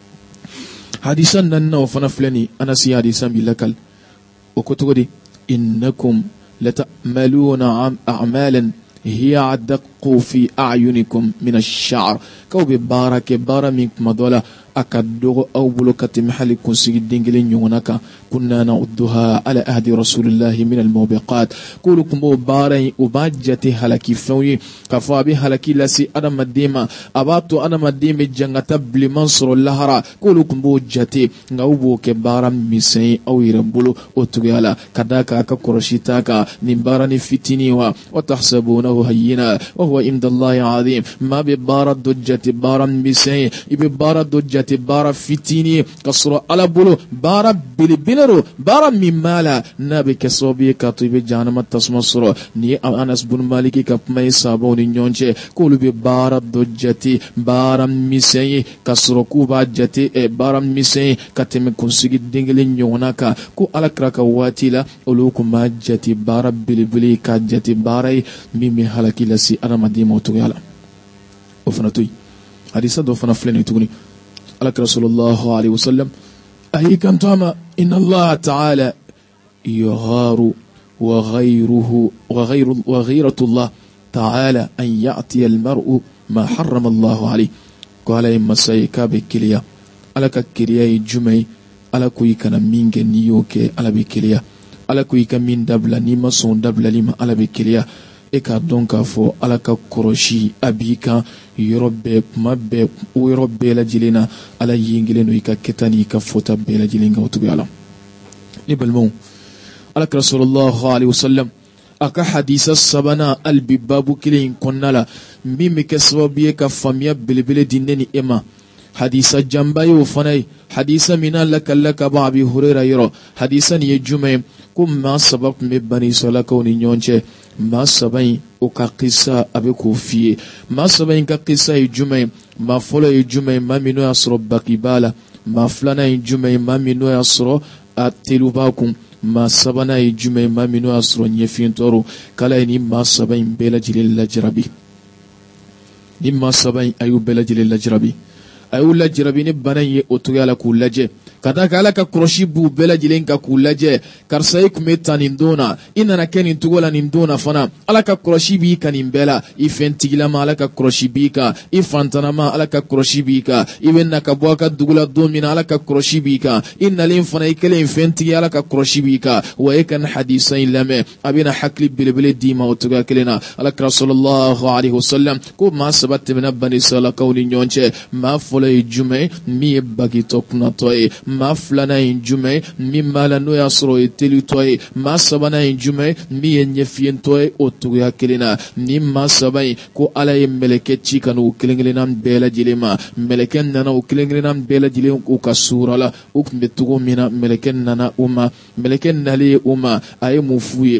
hadisan nan na fana flani ana si hadisan bilakal o kotugodi innakum lata'maluna a'malan hiya تلقوا في أعينكم من الشعر كو ببارك بارا منكم دولا أكدو أو بلوكة محل كنسي الدنجلين يوناكا كنا نعدها على أهد رسول الله من الموبقات كلكم باري وباجتي هلكي فوي كفابي هلكي لسي أنا مديمة أباتو أنا مديمة جنة بلي منصر اللهرة كلكم بوجتي نعوبو كبارا ميسي أو يربولو أتغيالا كداكا ككرشيتاكا نمبارا فتنيوا وتحسبونه هينا وهو عند الله عظيم ما ببارا دجتي بارا ميسي ببارا دجتي بارا فتيني كسر على بلو بارا بلبلرو بارا ممالا نبي كسوبي كاتوبي جانم تسمسرو ني أنس بن مالكي كبمي سابوني نيونجي كولو ببارا دجتي بارا ميسي كسر كوبا جتي بارا ميسي كتم كنسيجي دينجلي نيوناكا كو على كراكا واتيلا أولوكو ما جتي بارا بلبلي كجتي بارا ميمي هلاكي لسي أنا مدي موتو يالا وفنتوي حديثة دو فنفلين تقولي على رسول الله عليه وسلم أهي كنتما إن الله تعالى يغار وغيرة الله تعالى أن يأتي المرء ما حرم الله عليه قال إما سيكا بكليا على ككريا جمعي على كوي كان مينج نيوكي على بكليا على كوي كان مين دبلا نيما سون دبلا لما على بكليا eka donka fo ala ka koroshi abika yorobe mabbe o yorobe la jilena ala yingile no ika ketani ka fota be la jilinga otubi ala ni balmon ala rasulullah alaihi wasallam aka hadisa sabana albibabu kilin konnala mimi keswabiye ka famia bilbile dineni ema hadisa jambayo fanay hadisa mina laka ba abi hurayra yoro hadisa ni jume kuma sabab me bani salaka ni nyonche ma sabai o ka qissa abe ko fiye ma sabai ka qissa jume ma folo jume ma mino asro bakibala ma flana jume ma mino asro atelubakum ma sabana jume ma mino asro nyefintoro kala ni ma sabai bela jilil lajrabi ni ma sabai ayu bela jilil lajrabi ayu lajrabi ni banaye otugala kulaje kadaka ala ka kroshi bu bela jilen ka kulaje karsay kumeta nindona inana kenin tugola nindona fana ala ka kroshi bi kanin bela ifentigila ma ala ka kroshi bi ka ifantana ma ala ka kroshi bi ka ibenna ka boaka dugula domina ala ka kroshi bi ka innalin fana ikele infentigi ala ka kroshi bi ka wa yakan hadisan lame abina hakli bilbil dima otuga kelena ala ka sallallahu alaihi wasallam ko ma sabat min bani sala kawli nyonche ma folay jume mi bagi tokna toy ma flana injume mi mala no yasro eteli toy ma sabana injume mi enyefien toy otuya kelena ni ma sabai ko ala meleke chikanu kelengelena bela jilema meleken nana ukelengelena bela jile ko kasura la ukmetugo mina meleken nana uma meleken nali uma ay mufuye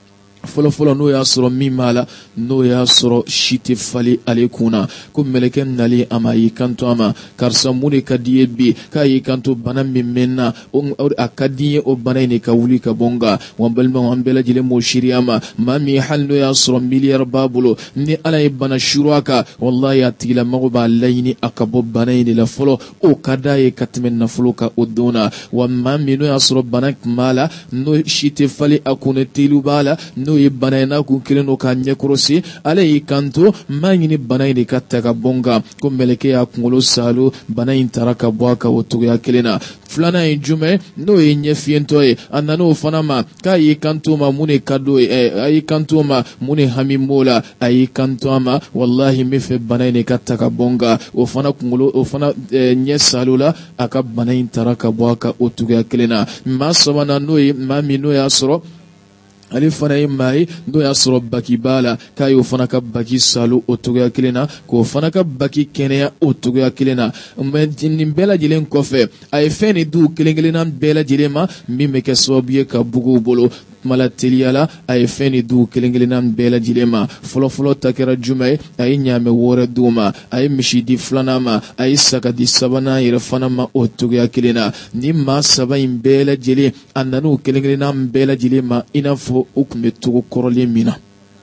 folo no ya soro mimala no ya soro shite fali alekuna ko meleken nali ama yikanto ama karsa mune kadiye bi kai kanto bana mimena on akadiye o bana ne ka wuli ka bonga wambalma wambela jile mo shiriama mami hal no ya soro miliyar babulo ni ala bana shuruaka wallahi atila magoba layni akabo bana ne la folo o kadaye katmen na folo ka odona wa mami no ya soro bana mala no shite fali akune tilubala no banaina ku kileno kanye krosi ale kanto manyini banaini katta bonga ko meleke ya kungolo salu banain taraka bwaka wotu ya kilena flana injume no yenye fiento anano fanama kai kanto ma mune kado ay kanto ma mune hamimola ay kanto ma wallahi mefe banaini katta bonga o fana kungolo o fana nye salula aka banain taraka bwaka wotu ya kilena masabana no mami no ya soro ali fana mai do ya soro baki bala kayo fana ka baki salu otuga kilena ko fana ka baki kenya otuga kilena men bela jilen kofe ay feni du kelengelena bela jilema mimeke sobiye ka bugu bolo malateliala ay feni du kelengelena bela jilema folo takera jume ay nyame wore duma ay mishidi flanama ay sakadi sabana ira fanama otuga kilena nimma sabain bela jile annanu kelengelena bela jilema inafo ukme tugo korole mina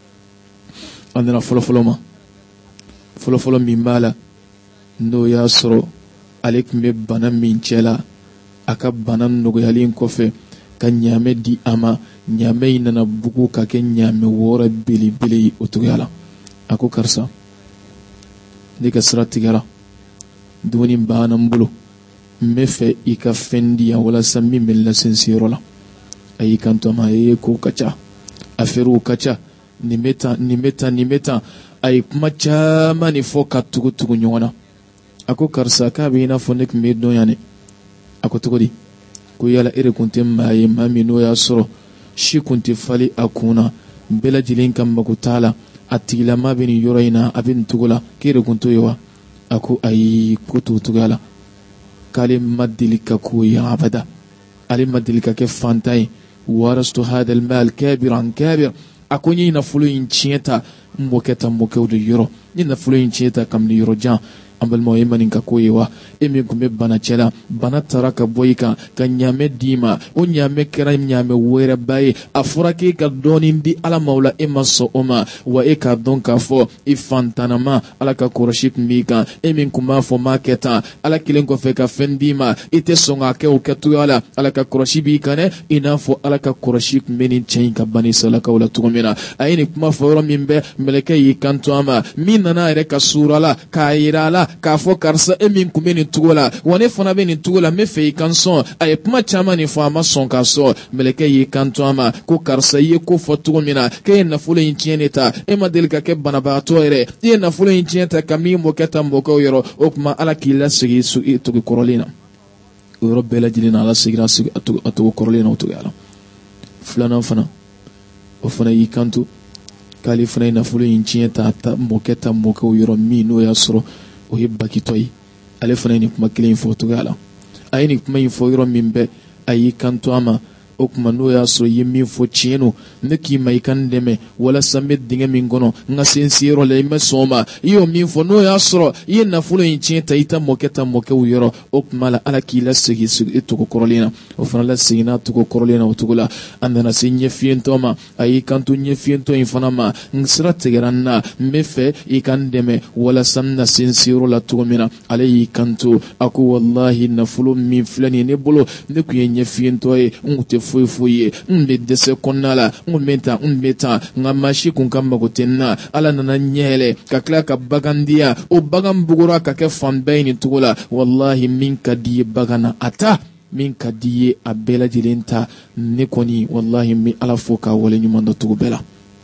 andana folo mimala no yasro alek me bana minchela aka bana nogo yalin kofe kan nyame di ama nyame inana bugu ka ken nyame wora bili utugala ako karisa ne ka sira tigɛra dumuni banna n bolo n bɛ fɛ i ka fɛn di yan walasa min bɛ lase n seyɔrɔ la. A y'i kanto a ma, a ye ko ka ca, affaires ka ca, nin bɛ tan a ye kuma caman de fɔ ka tugu ɲɔgɔn na. A ko karisa k'a bɛ i n'a fɔ ne tun bɛ dɔn yan dɛ. A ko cogo di? Ko yala e de tun tɛ maa ye maa min n'o y'a sɔrɔ si tun tɛ falen a kun na, bɛɛ lajɛlen ka mago t'a la, a tigilama bɛ nin yɔrɔ in na, a bɛ nin cogo la, k'e de tun t'o ye wa? A ko ayi, ko t'o cogoya la, k'ale ma deli ka k'o ye abada, ale ma deli ka kɛ fantan ye. warastu hada almal kabiran kabir. A ko n ye nafolo in tiɲɛ ta n mɔkɛ ta mɔkɛw de yɔrɔ, n ye nafolo in tiɲɛ ta kabini yɔrɔ jan. An balimaw, e ma nin ka ko ye wa? E min tun bɛ bana cɛ la, bana taara ka bɔ i kan, ka ɲaamɛ d'i ma, o ɲaamɛ kɛra ɲaamɛ wɛrɛba ye. A fɔra k'e ka dɔɔnin di ala ma o la, e ma sɔn o ma, wa e k'a dɔn k'a fɔ i fantanama ala ka kɔrɔsi tun b'i kan. E min tun b'a fɔ m'a kɛ tan, ala kelen kɔfɛ ka fɛn d'i ma, i tɛ sɔn k'a kɛ o kɛcogoya la, ala ka kɔrɔsi b'i kan dɛ, i n'a fɔ ala ka kɔrɔsi tun bɛ nin cɛ in ka bani salakaw la cogo min na. A ye nin kuma fɔ yɔrɔ min bɛ, mɛlɛkɛ y'i kanto a ma, min nana a yɛrɛ ka suura la k'a yira a la k'a fɔ karisa e min kun bɛ nin cogo la, wa ne fana bɛ nin cogo la, n bɛ fɛ i kan sɔn. A ye kuma caman nin fɔ, a ma sɔn k'a sɔn. Mɛlɛkɛ y'i kanto a ma ko karisa i ye ko fɔ cogo min na, k'e ye nafolo in tiɲɛ de ta, e ma deli ka kɛ banabagatɔ yɛrɛ, i ye nafolo in tiɲɛ ta ka min mɔkɛ ta mɔkɛw yɔrɔ, o tuma ala k'i lasegin togo kɔrɔlen na. O yɔrɔ bɛɛ lajɛlen na ala seginna a togo kɔrɔlen na o togoya la. Filanan fana, o fana y'i kanto k'ale fana ye nafolo in tiɲɛ ta mɔkɛ ta mɔkɛw yɔrɔ min n'o y'a sɔrɔ o ye bakitɔ ye. Ale fana ye nin kuma kelen in fɔ o togoya la. A ye nin kuma in fɔ yɔrɔ min bɛɛ, a y'i kanto a ma, o kuma n'o y'a sɔrɔ i ye min fɔ tiɲɛ no, ne k'i ma i ka n dɛmɛ walasa n bɛ dingɛ min kɔnɔ n ka se n seyɔrɔ la, i ma sɔn o ma. I y'o min fɔ, n'o y'a sɔrɔ i ye nafolo in tiɲɛ ta i ta mɔkɛw yɔrɔ, o kuma la ala k'i lasegin i togo kɔrɔlen na. O fana laseginna togo kɔrɔlen na o togo la. A nana se ɲɛfiyentɔ ma, a y'i kanto ɲɛfiyentɔ in fana ma, n sira tigɛra n na, n bɛ fɛ i ka n dɛmɛ walasa n na se n seyɔrɔ la cogo min na. Ale y'i kanto, a ko wallahi nafolo min filɛ nin ye ne bolo, ne tun ye ɲɛfiyentɔ ye, n tun tɛ foyi ye, n bɛ dɛsɛ kɔnɔna la, n bɛ tan, nka maa si kun ka mago tɛ n na. Ala nana ɲɛɛlɛ ka tila ka bagan diya, o bagan bugura ka kɛ fan bɛɛ ye nin cogo la. Wallahi min ka di ye bagan na a ta, min ka di ye a bɛɛ lajɛlen ta. Ne kɔni wallahi n bɛ ala fo k'a wale ɲuman dɔ cogo bɛɛ la.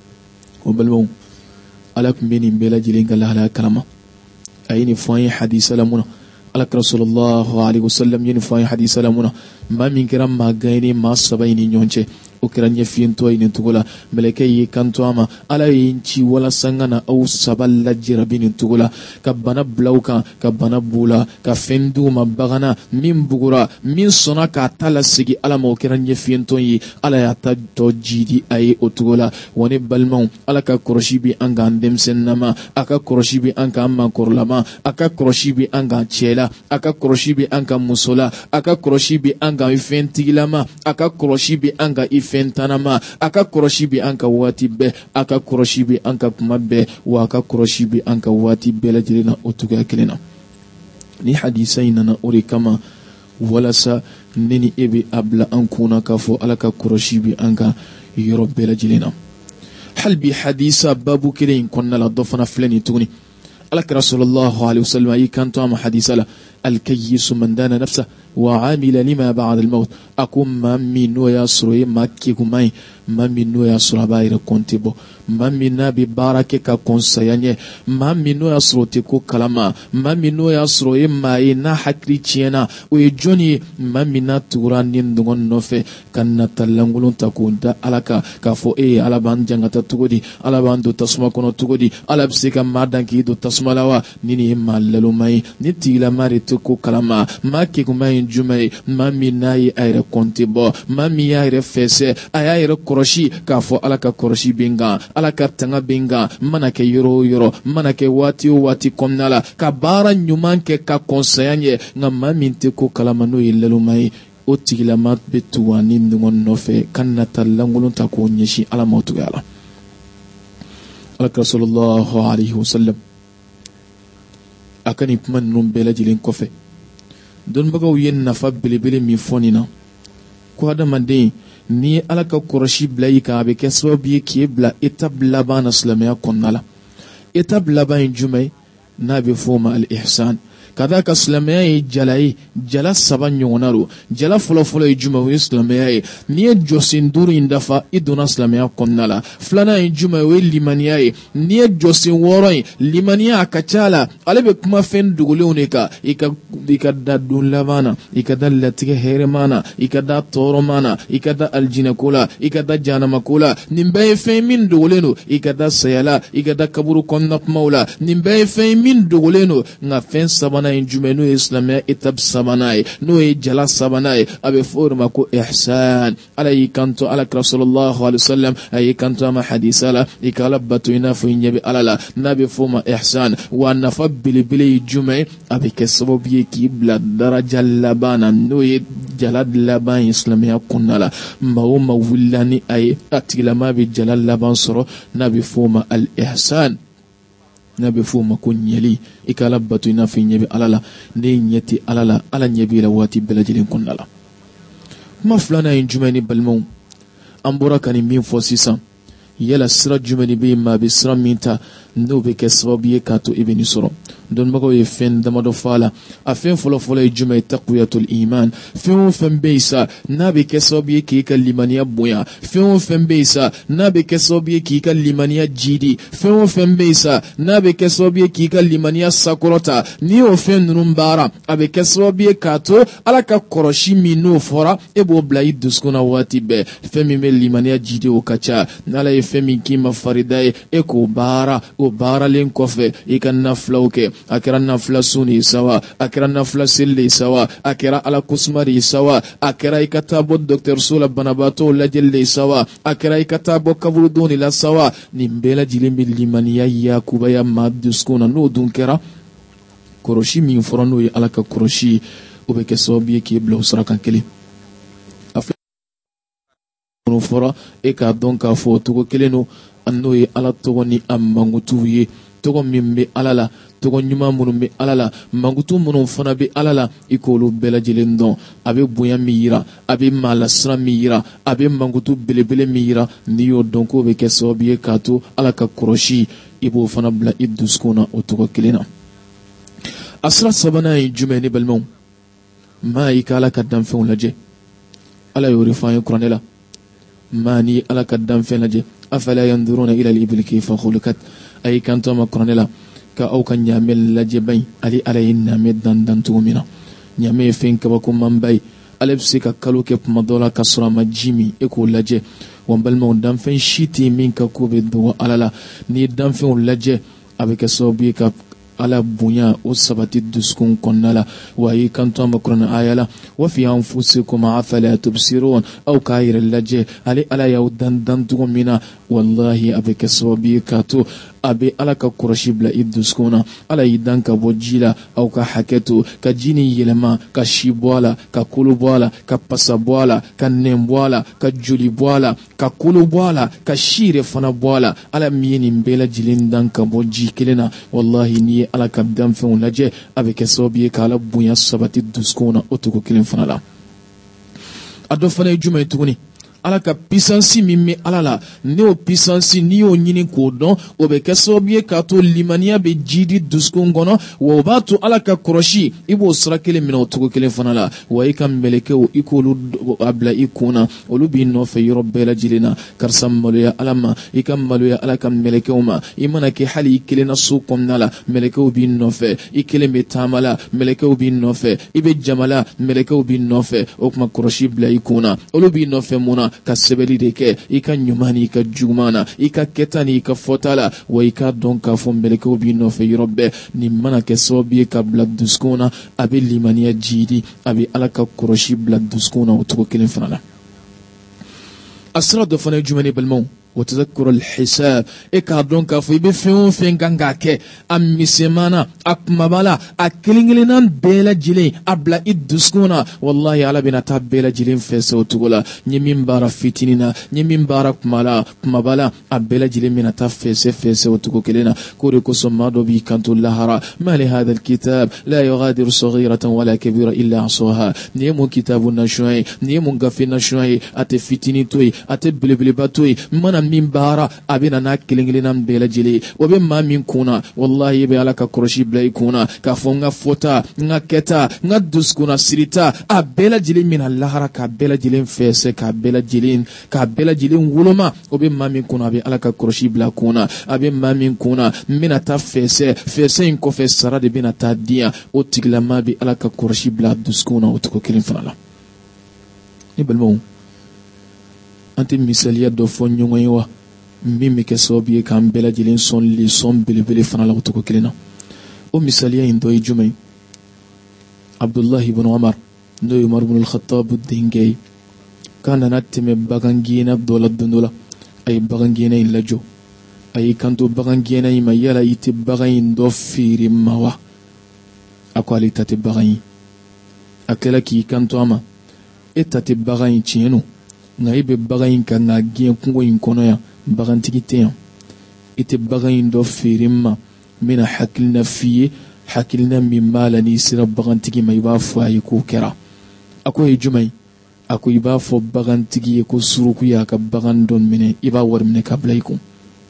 O balimaw, ala tun bɛ nin bɛɛ lajɛlen ka lahalaya kalama. A ye nin fɔ an ye hadisa la mun na, alakira sallallahu alaihi wasallam ye nin fɔ an ye hadisa la mun na, maa min kɛra maa gagné maa saba in ni ɲɔgɔn cɛ, o kɛra ɲɛfiyentɔ ye nin cogo la. Mɛlɛkɛ y'i kanto a ma, ala ye n ci walasa n ka na aw saba lajarabi nin cogo la, ka bana bila u kan, ka bana b'u la, ka fɛn d'u ma bagan na, min bugura, min sɔnna k'a ta lasegi ala ma, o kɛra ɲɛfiyentɔ ye. Ala y'a ta tɔ jidi a ye o cogo la. Wa ne balimaw, ala ka kɔrɔsi bi an k'an denmisɛnninama, a ka kɔrɔsi bi an k'an maakɔrɔlama, a ka kɔrɔsi bi an k'an cɛ la, a ka kɔrɔsi bi an ka muso la, a ka kɔrɔsi bi an ka fɛntigilama, a ka kɔrɔsi bi an ka fɛn tanama, a ka kɔrɔsi bi an ka waati bɛɛ, a ka kɔrɔsi bi an ka kuma bɛɛ, wa a ka kɔrɔsi bi an ka waati bɛɛ lajɛlen na o cogoya kelen na. Ni hadisa in nana o de kama walasa ne ni e bɛ a bila an kunna k'a fɔ ala ka kɔrɔsi bi an ka yɔrɔ bɛɛ lajɛlen na. Hali bi hadisa babu kelen in kɔnɔna la dɔ fana filɛ nin tuguni. alakira sallallahu alaihi wasallam ayi kanto ama hadisa la alkayyisu man dana nafsa wa amila lima ba'da al-maut. Ako mami no ya soroye makki kumai mami no ya soraba ire kontebo mami na bi barake ka konsayanye mami no ya sorote ko kalama mami no ya soroye mai na hakri chiena o joni mami na turani ndongon nofe kanna talangulun takunda alaka ka fo alaban jangata tugodi alaban do tasma kono tugodi alabsika madanki do tasma lawa nini malalu mai nitila mari ko kalama makki kumai jumai mami nayi ayre kontebo mami ayre fese ayre koroshi ka fo alaka koroshi binga alaka tanga binga manake yoro yoro manake wati wati komnala ka bara nyuman ke ka konsayanye nga mami te ko kalama no yelelu mai o tigilama betuwani ndongon nofe kanna talangulun ta ko nyeshi ala mautu yala alaka sallallahu alaihi wasallam akani kuma nun bɛɛ lajɛlen kɔfɛ dɔnnibagaw ye nafa belebele min fɔ nin na ko adamaden ni ye ala ka kɔrɔsi bila i kan a bɛ kɛ sababu ye k'e bila étape laban na silamɛya kɔnɔna la étape laban jumɛn n'a bɛ f'o ma al-ihsan kada ka silamɛya ye jala ye jala saba ɲɔgɔnna do jala fɔlɔfɔlɔ ye jumɛn o ye silamɛya ye n'i ye jɔsen 5 in dafa i donna silamɛya kɔnɔna la filanan ye jumɛn o ye limaniya ye n'i ye jɔsen 6 in limaniya a ka ca la ale bɛ kuma fɛn dogolenw de kan i ka da don laban na i ka da latigɛ hɛrɛman na i ka da tɔɔrɔman na i ka da alijinɛko la i ka da jahanamako la nin bɛɛ ye fɛn min dogolen do i ka da saya la i ka da kaburu kɔnɔna kumaw la nin bɛɛ ye fɛn min dogolen do nka fɛn sabanan in jumɛn n'o ye silamɛya étape sabanan ye n'o ye jala sabanan ye a bɛ fɔ o de ma ko ihsan ala y'i kanto alakira sallallahu alaihi wasallam a y'i kanto a ma hadisa la i ka ala bato i n'a fɔ i ɲɛ bɛ ala la n'a bɛ fɔ o ma ihsan wa nafa belebele ye jumɛn a bɛ kɛ sababu ye k'i bila daraja laban na n'o ye jala laban ye silamɛya kɔnɔna la maa o maa wulila ni a ye a tigilama bɛ jala laban sɔrɔ n'a bɛ fɔ o ma al-ihsan n'a bɛ f'o ma ko ɲɛli i ka ala bato i n'a fɔ i ɲɛ bɛ ala la ne ɲɛ tɛ ala la ala ɲɛ b'i la waati bɛɛ lajɛlen kɔnɔna la kuma filanan ye jumɛn ni balimaw an bɔra ka nin min fɔ sisan yala sira jumɛn de bɛ yen maa bɛ sira min ta n'o bɛ kɛ sababu ye k'a to i bɛ nin sɔrɔ dɔnnibagaw ye fɛn damadɔ fɔ a la a fɛn fɔlɔfɔlɔ ye jumɛn ye taqwiyatul iman fɛn o fɛn bɛ yen sa n'a bɛ kɛ sababu ye k'i ka limaniya bonya fɛn o fɛn bɛ yen sa n'a bɛ kɛ sababu ye k'i ka limaniya jidi fɛn o fɛn bɛ yen sa n'a bɛ kɛ sababu ye k'i ka limaniya sakɔrɔta n'i y'o fɛn ninnu baara a bɛ kɛ sababu ye k'a to ala ka kɔrɔsi min n'o fɔra e b'o bila i dusukun na waati bɛɛ fɛn min bɛ limaniya jidi o ka ca n'ala ye fɛn min k'i ma farida ye e k'o baara o baaralen kɔfɛ i ka nafilaw kɛ a kɛra nafila sun de ye sawa a kɛra nafila seli de ye sawa a kɛra ala kosuma de ye sawa a kɛra i ka taa bɔ dɔgɔtɔrɔso la banabaatɔw lajɛli de ye sawa a kɛra i ka taa bɔ kaburudon de la sawa nin bɛɛ lajɛlen bɛ limaniya yakubaya maa dusukun na n'o dun kɛra kɔrɔsi min fɔra n'o ye ala ka kɔrɔsi ye o bɛ kɛ sababu ye k'i bila o sira kan kelen a minnu fɔra e k'a dɔn k'a fɔ o cogo kelen do n'o ye ala tɔgɔ ni a mankutuw ye tɔgɔ min bɛ ala la tɔgɔ ɲuman minnu bɛ ala la mankutu minnu fana bɛ ala la i k'olu bɛɛ lajɛlen dɔn a bɛ bonya min yira a bɛ maalasira min yira a bɛ mankutu belebele min yira n'i y'o dɔn k'o bɛ kɛ sababu ye k'a to ala ka kɔrɔsi i b'o fana bila i dusukun na o tɔgɔ kelen na a sira sabanan ye jumɛn ne balimaw maa i ka ala ka danfɛnw lajɛ ala y'o de fɔ an ye kuranɛ la maa ni ala ka danfɛn lajɛ afala yanzuruna ila al-ibli kayfa khuliqat ay kanto ma kuranɛ la ka aw ka ɲaamɛ lajɛ bayi ale ala ye ɲaamɛ dan cogo min na ɲaamɛ ye fɛn kabakoman ba ye ale bɛ se ka kalo kɛ tuma dɔ la ka sɔrɔ a ma ji min e k'o lajɛ wa n balimaw danfɛn si tɛ min ka ko bɛ dogo ala la n'i ye danfɛnw lajɛ a bɛ kɛ sababu ye ka ala bonya o sabati dusukun kɔnɔna la wa y'i kanto a ma kuranɛ aya la wa fi anfusikum afala tubsirun aw k'a yɛrɛ lajɛ ale ala y'aw dan cogo min na wallahi a bɛ kɛ sababu ye k'a to a bɛ ala ka kɔrɔsi bila i dusukun na ala y'i dan ka bɔ ji la aw ka hakɛ to ka ji ni yɛlɛma ka si bɔ a la ka kolo bɔ a la ka pasa bɔ a la ka nɛn bɔ a la ka joli bɔ a la ka kolo bɔ a la ka si yɛrɛ fana bɔ a la ala min ye nin bɛɛ lajɛlen dan ka bɔ ji kelen na wallahi n'i ye ala ka danfɛnw lajɛ a bɛ kɛ sababu ye k'ala bonya sabati dusukun na o cogo kelen fana la a dɔ fana ye jumɛn ye tuguni ala ka puissance min bɛ ala la n'o puissance n'i y'o ɲini k'o dɔn o bɛ kɛ sababu ye k'a to limaniya bɛ jidi dusukun kɔnɔ wa o b'a to ala ka kɔrɔsi i b'o sira kelen minɛ o cogo kelen fana la wa i ka mɛlɛkɛw i k'olu a bila i kun na olu b'i nɔfɛ yɔrɔ bɛɛ lajɛlen na karisa maloya ala ma i ka maloya ala ka mɛlɛkɛw ma i mana kɛ hali i kelen na so kɔnɔna la mɛlɛkɛw b'i nɔfɛ i kelen bɛ taama la mɛlɛkɛw b'i nɔfɛ i bɛ jama la mɛlɛkɛw b'i nɔfɛ o tuma kɔrɔsi bila i kun na olu b'i nɔfɛ mun na ka sɛbɛnni de kɛ i ka ɲuman ni i ka juguman na i ka kɛta ni i ka fɔta la wa i ka dɔn k'a fɔ mɛlɛkɛw b'i nɔfɛ yɔrɔ bɛɛ nin mana kɛ sababu ye ka bila dusukun na a bɛ limaniya jidi a bɛ ala ka kɔrɔsi bila dusukun na o cogo kelen fana la a sira dɔ fana ye jumɛn ye balimaw وتذكر الحساب إكادون كافي بفيون فين كانكاكي أمسيمانا أكمبالا أكلينجلينان بيلا جيلين أبلا إدسكونا والله على بنا بيلا جيلين فيسو تقولا نيمين بارا فيتينينا نيمين بارا كمبالا أبلا جيلين من فيسو تقوكلينا كوريكو سمادو بي كانتو اللهرا ما لهذا الكتاب لا يغادر صغيرة ولا كبيرة إلا عصوها نيمو كتاب النشوي نيمو غفي النشوي أتفتيني توي أتبلبلباتوي منا min baara a bɛ na n'a kelen-kelenna bɛɛ lajɛlen o bɛ maa min kunna wallahi i bɛ ala ka kɔlɔsi bila i kunna k'a fɔ n ka fɔta n ka kɛta n ka dusukuna sirita a bɛɛ lajɛlen mina lahara k'a bɛɛ lajɛlen fɛsɛ k'a bɛɛ lajɛlen woloma o bɛ maa min kunna a bɛ ala ka kɔlɔsi bila kunna a bɛ maa min kunna n bɛna taa fɛsɛ in kɔfɛ sara de bɛna taa diyan o tigilama bɛ ala ka kɔlɔsi bila dusukuna o cogo kelen fana la ni balimaw an tɛ misaliya dɔ fɔ ɲɔgɔn ye wa min bɛ kɛ sababu ye k'an bɛɛ lajɛlen sɔn leçon belebele fana la o cogo kelen na o misaliya in dɔ ye jumɛn ye Abdullahi ibn Umar n'o ye Umar ibn al-Khattab denkɛ ye k'a nana tɛmɛ bagangɛnna dɔ la don dɔ la a ye bagangɛnna in lajɔ a y'i kanto bagangɛnna in ma yala i tɛ bagan in dɔ feere ma wa a ko ale ta tɛ bagan in a kɛla k'i kanto a ma e ta tɛ bagan in tiɲɛ no nka e bɛ bagan in kan nka diɲɛ kungo in kɔnɔ yan bagantigi tɛ yan i tɛ bagan in dɔ feere ma n bɛna hakilina f'i ye hakilina min b'a la n'i sera bagantigi ma i b'a fɔ a ye k'o kɛra a ko ye jumɛn ye a ko i b'a fɔ bagantigi ye ko suruku y'a ka bagan dɔ minɛ i b'a wari minɛ k'a bila i kun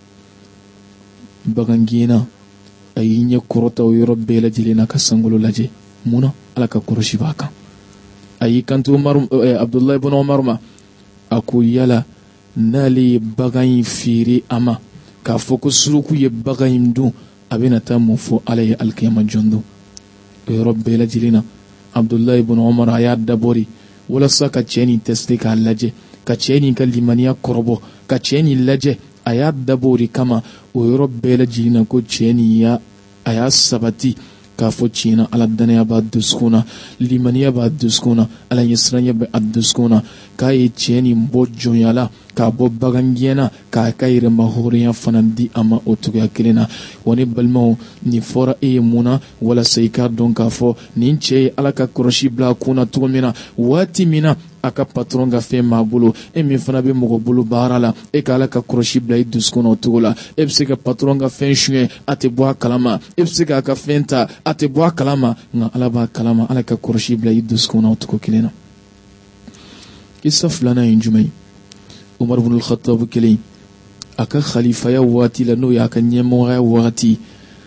bagangɛnna a y'i ɲɛ kɔrɔta o yɔrɔ bɛɛ lajɛlen na ka sankolo lajɛ mun na ala ka kɔlɔsi b'a kan a y'i kanto Abdullahi ibn Umar ma a ko yala n'ale ye bagan in feere a ma k'a fɔ ko suruku ye bagan in dun a bɛna taa mun fɔ ala ye alikiyama jɔn don o yɔrɔ bɛɛ lajɛlen na Abdullahi ibn Umar a y'a dabɔri walasa ka cɛ nin teste k'a lajɛ ka cɛ nin ka limaniya kɔrɔbɔ ka cɛ nin lajɛ a y'a dabɔri kama o yɔrɔ bɛɛ lajɛlen na ko cɛ nin a y'a sabati k'a fɔ tiɲɛna ala danaya b'a dusukun na limaniya b'a dusukun na ala ɲɛsiranya bɛ a dusukun na k'a ye cɛ nin bɔ jɔnya la k'a bɔ bagangɛnna k'a ka yɛrɛma hɔrɔnya fana di a ma o cogoya kelen na wa ne balimaw nin fɔra e ye mun na walasa i k'a dɔn k'a fɔ nin cɛ ye ala ka kɔlɔsi bila a kun na cogo min na waati min na a ka patron ka fɛn b'a bolo e min fana bɛ mɔgɔ bolo baara la e ka ala ka kɔlɔsi bila i dusukun na o cogo la e bɛ se ka patron ka fɛn suɲɛ a tɛ bɔ a kalama e bɛ se k'a ka fɛn ta a tɛ bɔ a kalama nka ala b'a kalama ala ka kɔlɔsi bila i dusukun na o cogo kelen na kisa filanan ye jumɛn ye Umar ibn al-Khattab kelen a ka khalifaya waati la n'o y'a ka ɲɛmɔgɔya waati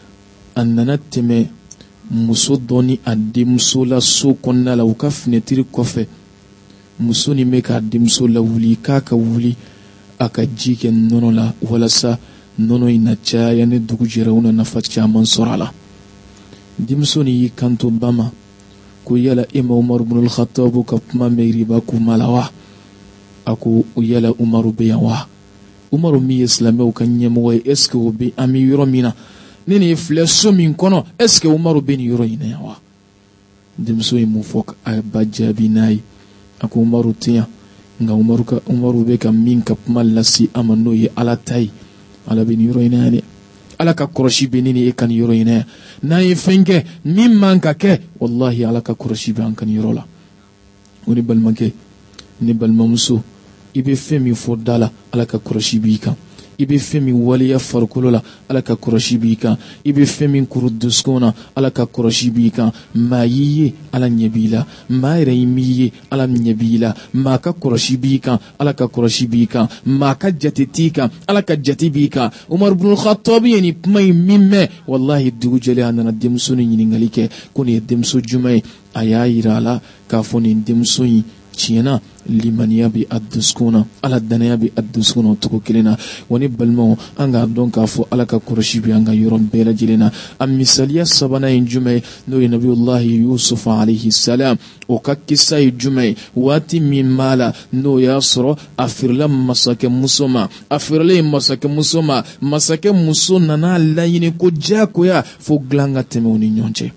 a nana tɛmɛ muso dɔ ni a denmuso la so kɔnɔna la u ka fenêtre kɔfɛ muso nin bɛ k'a denmuso lawuli k'a ka wuli a ka ji kɛ nɔnɔ la walasa nɔnɔ in na caya ni dugu jɛra u na nafa caman sɔrɔ a la denmuso nin y'i kanto ba ma ko yala e ma Umar ibn al-Khattab ka kuma mɛn riba kuma la wa a ko yala Umaru bɛ yan wa Umaru min ye silamɛw ka ɲɛmɔgɔ ye est-ce que o bɛ an bɛ yɔrɔ min na ne nin filɛ so min kɔnɔ est-ce que Umaru bɛ nin yɔrɔ in na yan wa denmuso ye mun fɔ a ba jaabi n'a ye a ko Umaru tɛ yan nka Umaru bɛ ka min ka kuma lase a ma n'o ye ala ta ye ala bɛ nin yɔrɔ in na yan dɛ ala ka kɔlɔsi bɛ ne ni e ka nin yɔrɔ in na yan n'an ye fɛn kɛ min man ka kɛ wallahi ala ka kɔlɔsi bɛ an ka nin yɔrɔ la o ni balimakɛ ni balimamuso i bɛ fɛn min fɔ da la ala ka kɔlɔsi b'i kan i bɛ fɛn min waleya farikolo la ala ka kɔlɔsi b'i kan i bɛ fɛn min kuru dusukun na ala ka kɔlɔsi b'i kan maa y'i ye ala ɲɛ b'i la maa yɛrɛ y'i m'i ye ala ɲɛ b'i la maa ka kɔlɔsi b'i kan ala ka kɔlɔsi b'i kan maa ka jate t'i kan ala ka jate b'i kan Umar ibn al-Khattab ye nin kuma in min mɛn wallahi dugu jɛlen a nana denmuso ni ɲininkali kɛ ko nin ye denmuso jumɛn ye a y'a yira a la k'a fɔ nin denmuso in tiɲɛna limaniya bɛ a dusukun na ala danaya bɛ a dusukun na o cogo kelen na wa ni balimaw an k'a dɔn k'a fɔ ala ka kɔlɔsi bɛ an ka yɔrɔ bɛɛ lajɛlen na a misaliya sabanan ye jumɛn ye n'o ye nabiyullahi Yusuf alayhi salam o ka kisa ye jumɛn ye waati min b'a la n'o y'a sɔrɔ a feerela masakɛmuso ma a feerelen masakɛmuso ma masakɛmuso nana laɲini ko diyagoya fo dilan ka tɛmɛ u ni ɲɔgɔn cɛ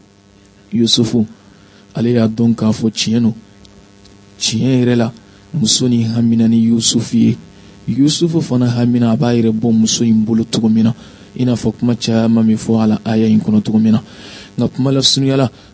Yusufu ale y'a dɔn k'a fɔ tiɲɛ no tiɲɛ yɛrɛ la muso ni hamina ni Yusufu ye Yusufu fana hamina a b'a yɛrɛ bɔ muso in bolo cogo min na i n'a fɔ kuma caman min fɔ a la aya in kɔnɔ cogo min na nka kuma la surunya la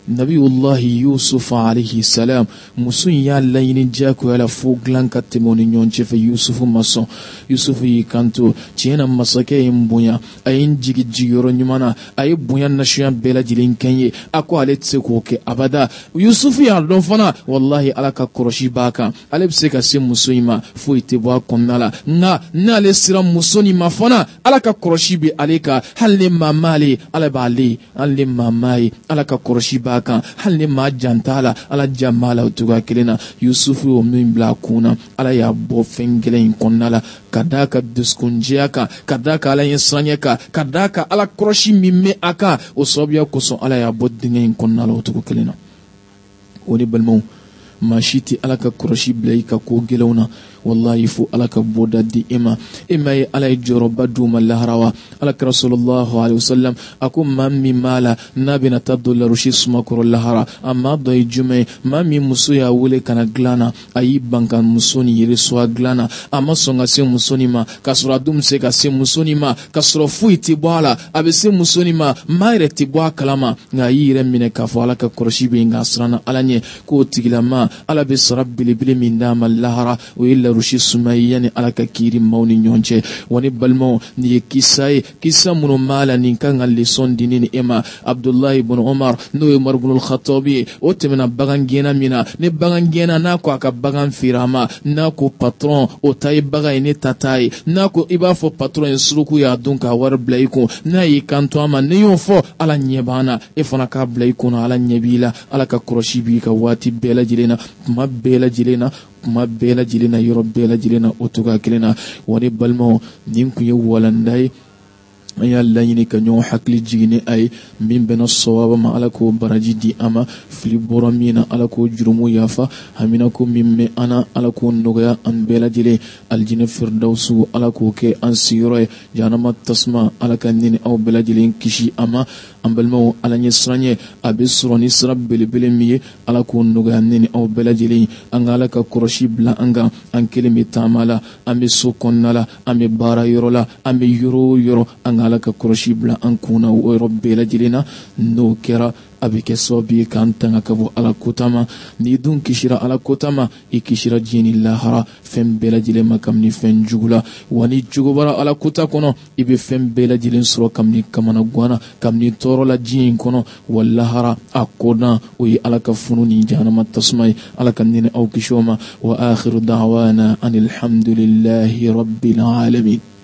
nabiyullahi yusuf alayhi salam musun ya layini jako yala fo glan ka temoni nyonche fe yusuf mason yusuf yi kanto tiena masake imbunya ayin jigi jigoro nyumana ay bunya nashiyan bela jilin kenye ako ale tse ko ke abada yusuf ya don fana wallahi alaka koroshi baka ale bse ka se musoima fo ite bo akonnala na ale sira musoni mafana alaka koroshi bi aleka halle mamali ala bali alle mamai alaka koroshi baka hal ne ma jantala ala jamala utuga kelena yusufu min bla kuna ala ya bo fengele in konnala kadaka duskunjiaka kadaka ala insanyaka kadaka ala kroshi mimme aka osobya koso ala ya bo dinga in konnala utuga kelena woni balmo mashiti alaka kroshi blaika ko gelona wallahi fu alaka boda di ima ala joroba duma lahrawa alaka rasulullah alaihi wasallam akum mammi mala nabina tadullar rushi sumakuru lahara amma do jume mammi musuya wule kana glana ayi bankan musoni yiri swa glana amma songa se musoni ma kasura dum se ka se musoni ma kasura fu itibala abese musoni ma maire tibwa kalama ngayi remine kafu alaka kroshi be ngasrana alanye ko tigilama ala bi rabbil bil min dama lahara wa illa rushi sumayani alaka kiri mauni nyonche wani balmo ni kisa muno mala ni kanga lison dinini ema Abdullah ibn Umar no Umar ibn al-Khattabi otemena bagangena mina ne bagangena nako aka bagan firama nako patron o tay bagay ne tatay nako ibafo patron suruku ya dunka war blaiko na yikanto ama ne yofo ala nyebana e fona ka blaiko na ala nyebila ala ka kroshi bi ka wati bela jilena ma bela jilena yoro bela jilena otuga kelena wani balmo ninku ye walandai ya layini ka nyo hakli jigini ay min bena sawaba ma alako baraji di ama fili boramina alako jurumu yafa hamina ko mimme ana alako nogaya an bela jile aljina firdausu alako ke an siro janama tasma alaka nini aw bela jile kishi ama ambalmo alanye sranye abisroni srabbel belemiye alako nogaya nini aw bela jile an alaka koroshi bla anga an kelimi tamala ambe sokonnala ambe bara yorola ambe yoro an alaka koroshi bla an kuna o robbela jilina no kera abike sobi kantanga kabo ala kutama ni dun kishira ala kutama ikishira jini lahara fem bela jile makam ni fen jugula wani jugubara ala kuta kono ibe fem bela jile suro kam ni kamana gwana kam ni toro la jin kono wallahara akoda uyi ala kafunu ni jahannama tasmai ala kanine au kishoma wa akhiru da'wana anil hamdulillahi rabbil alamin.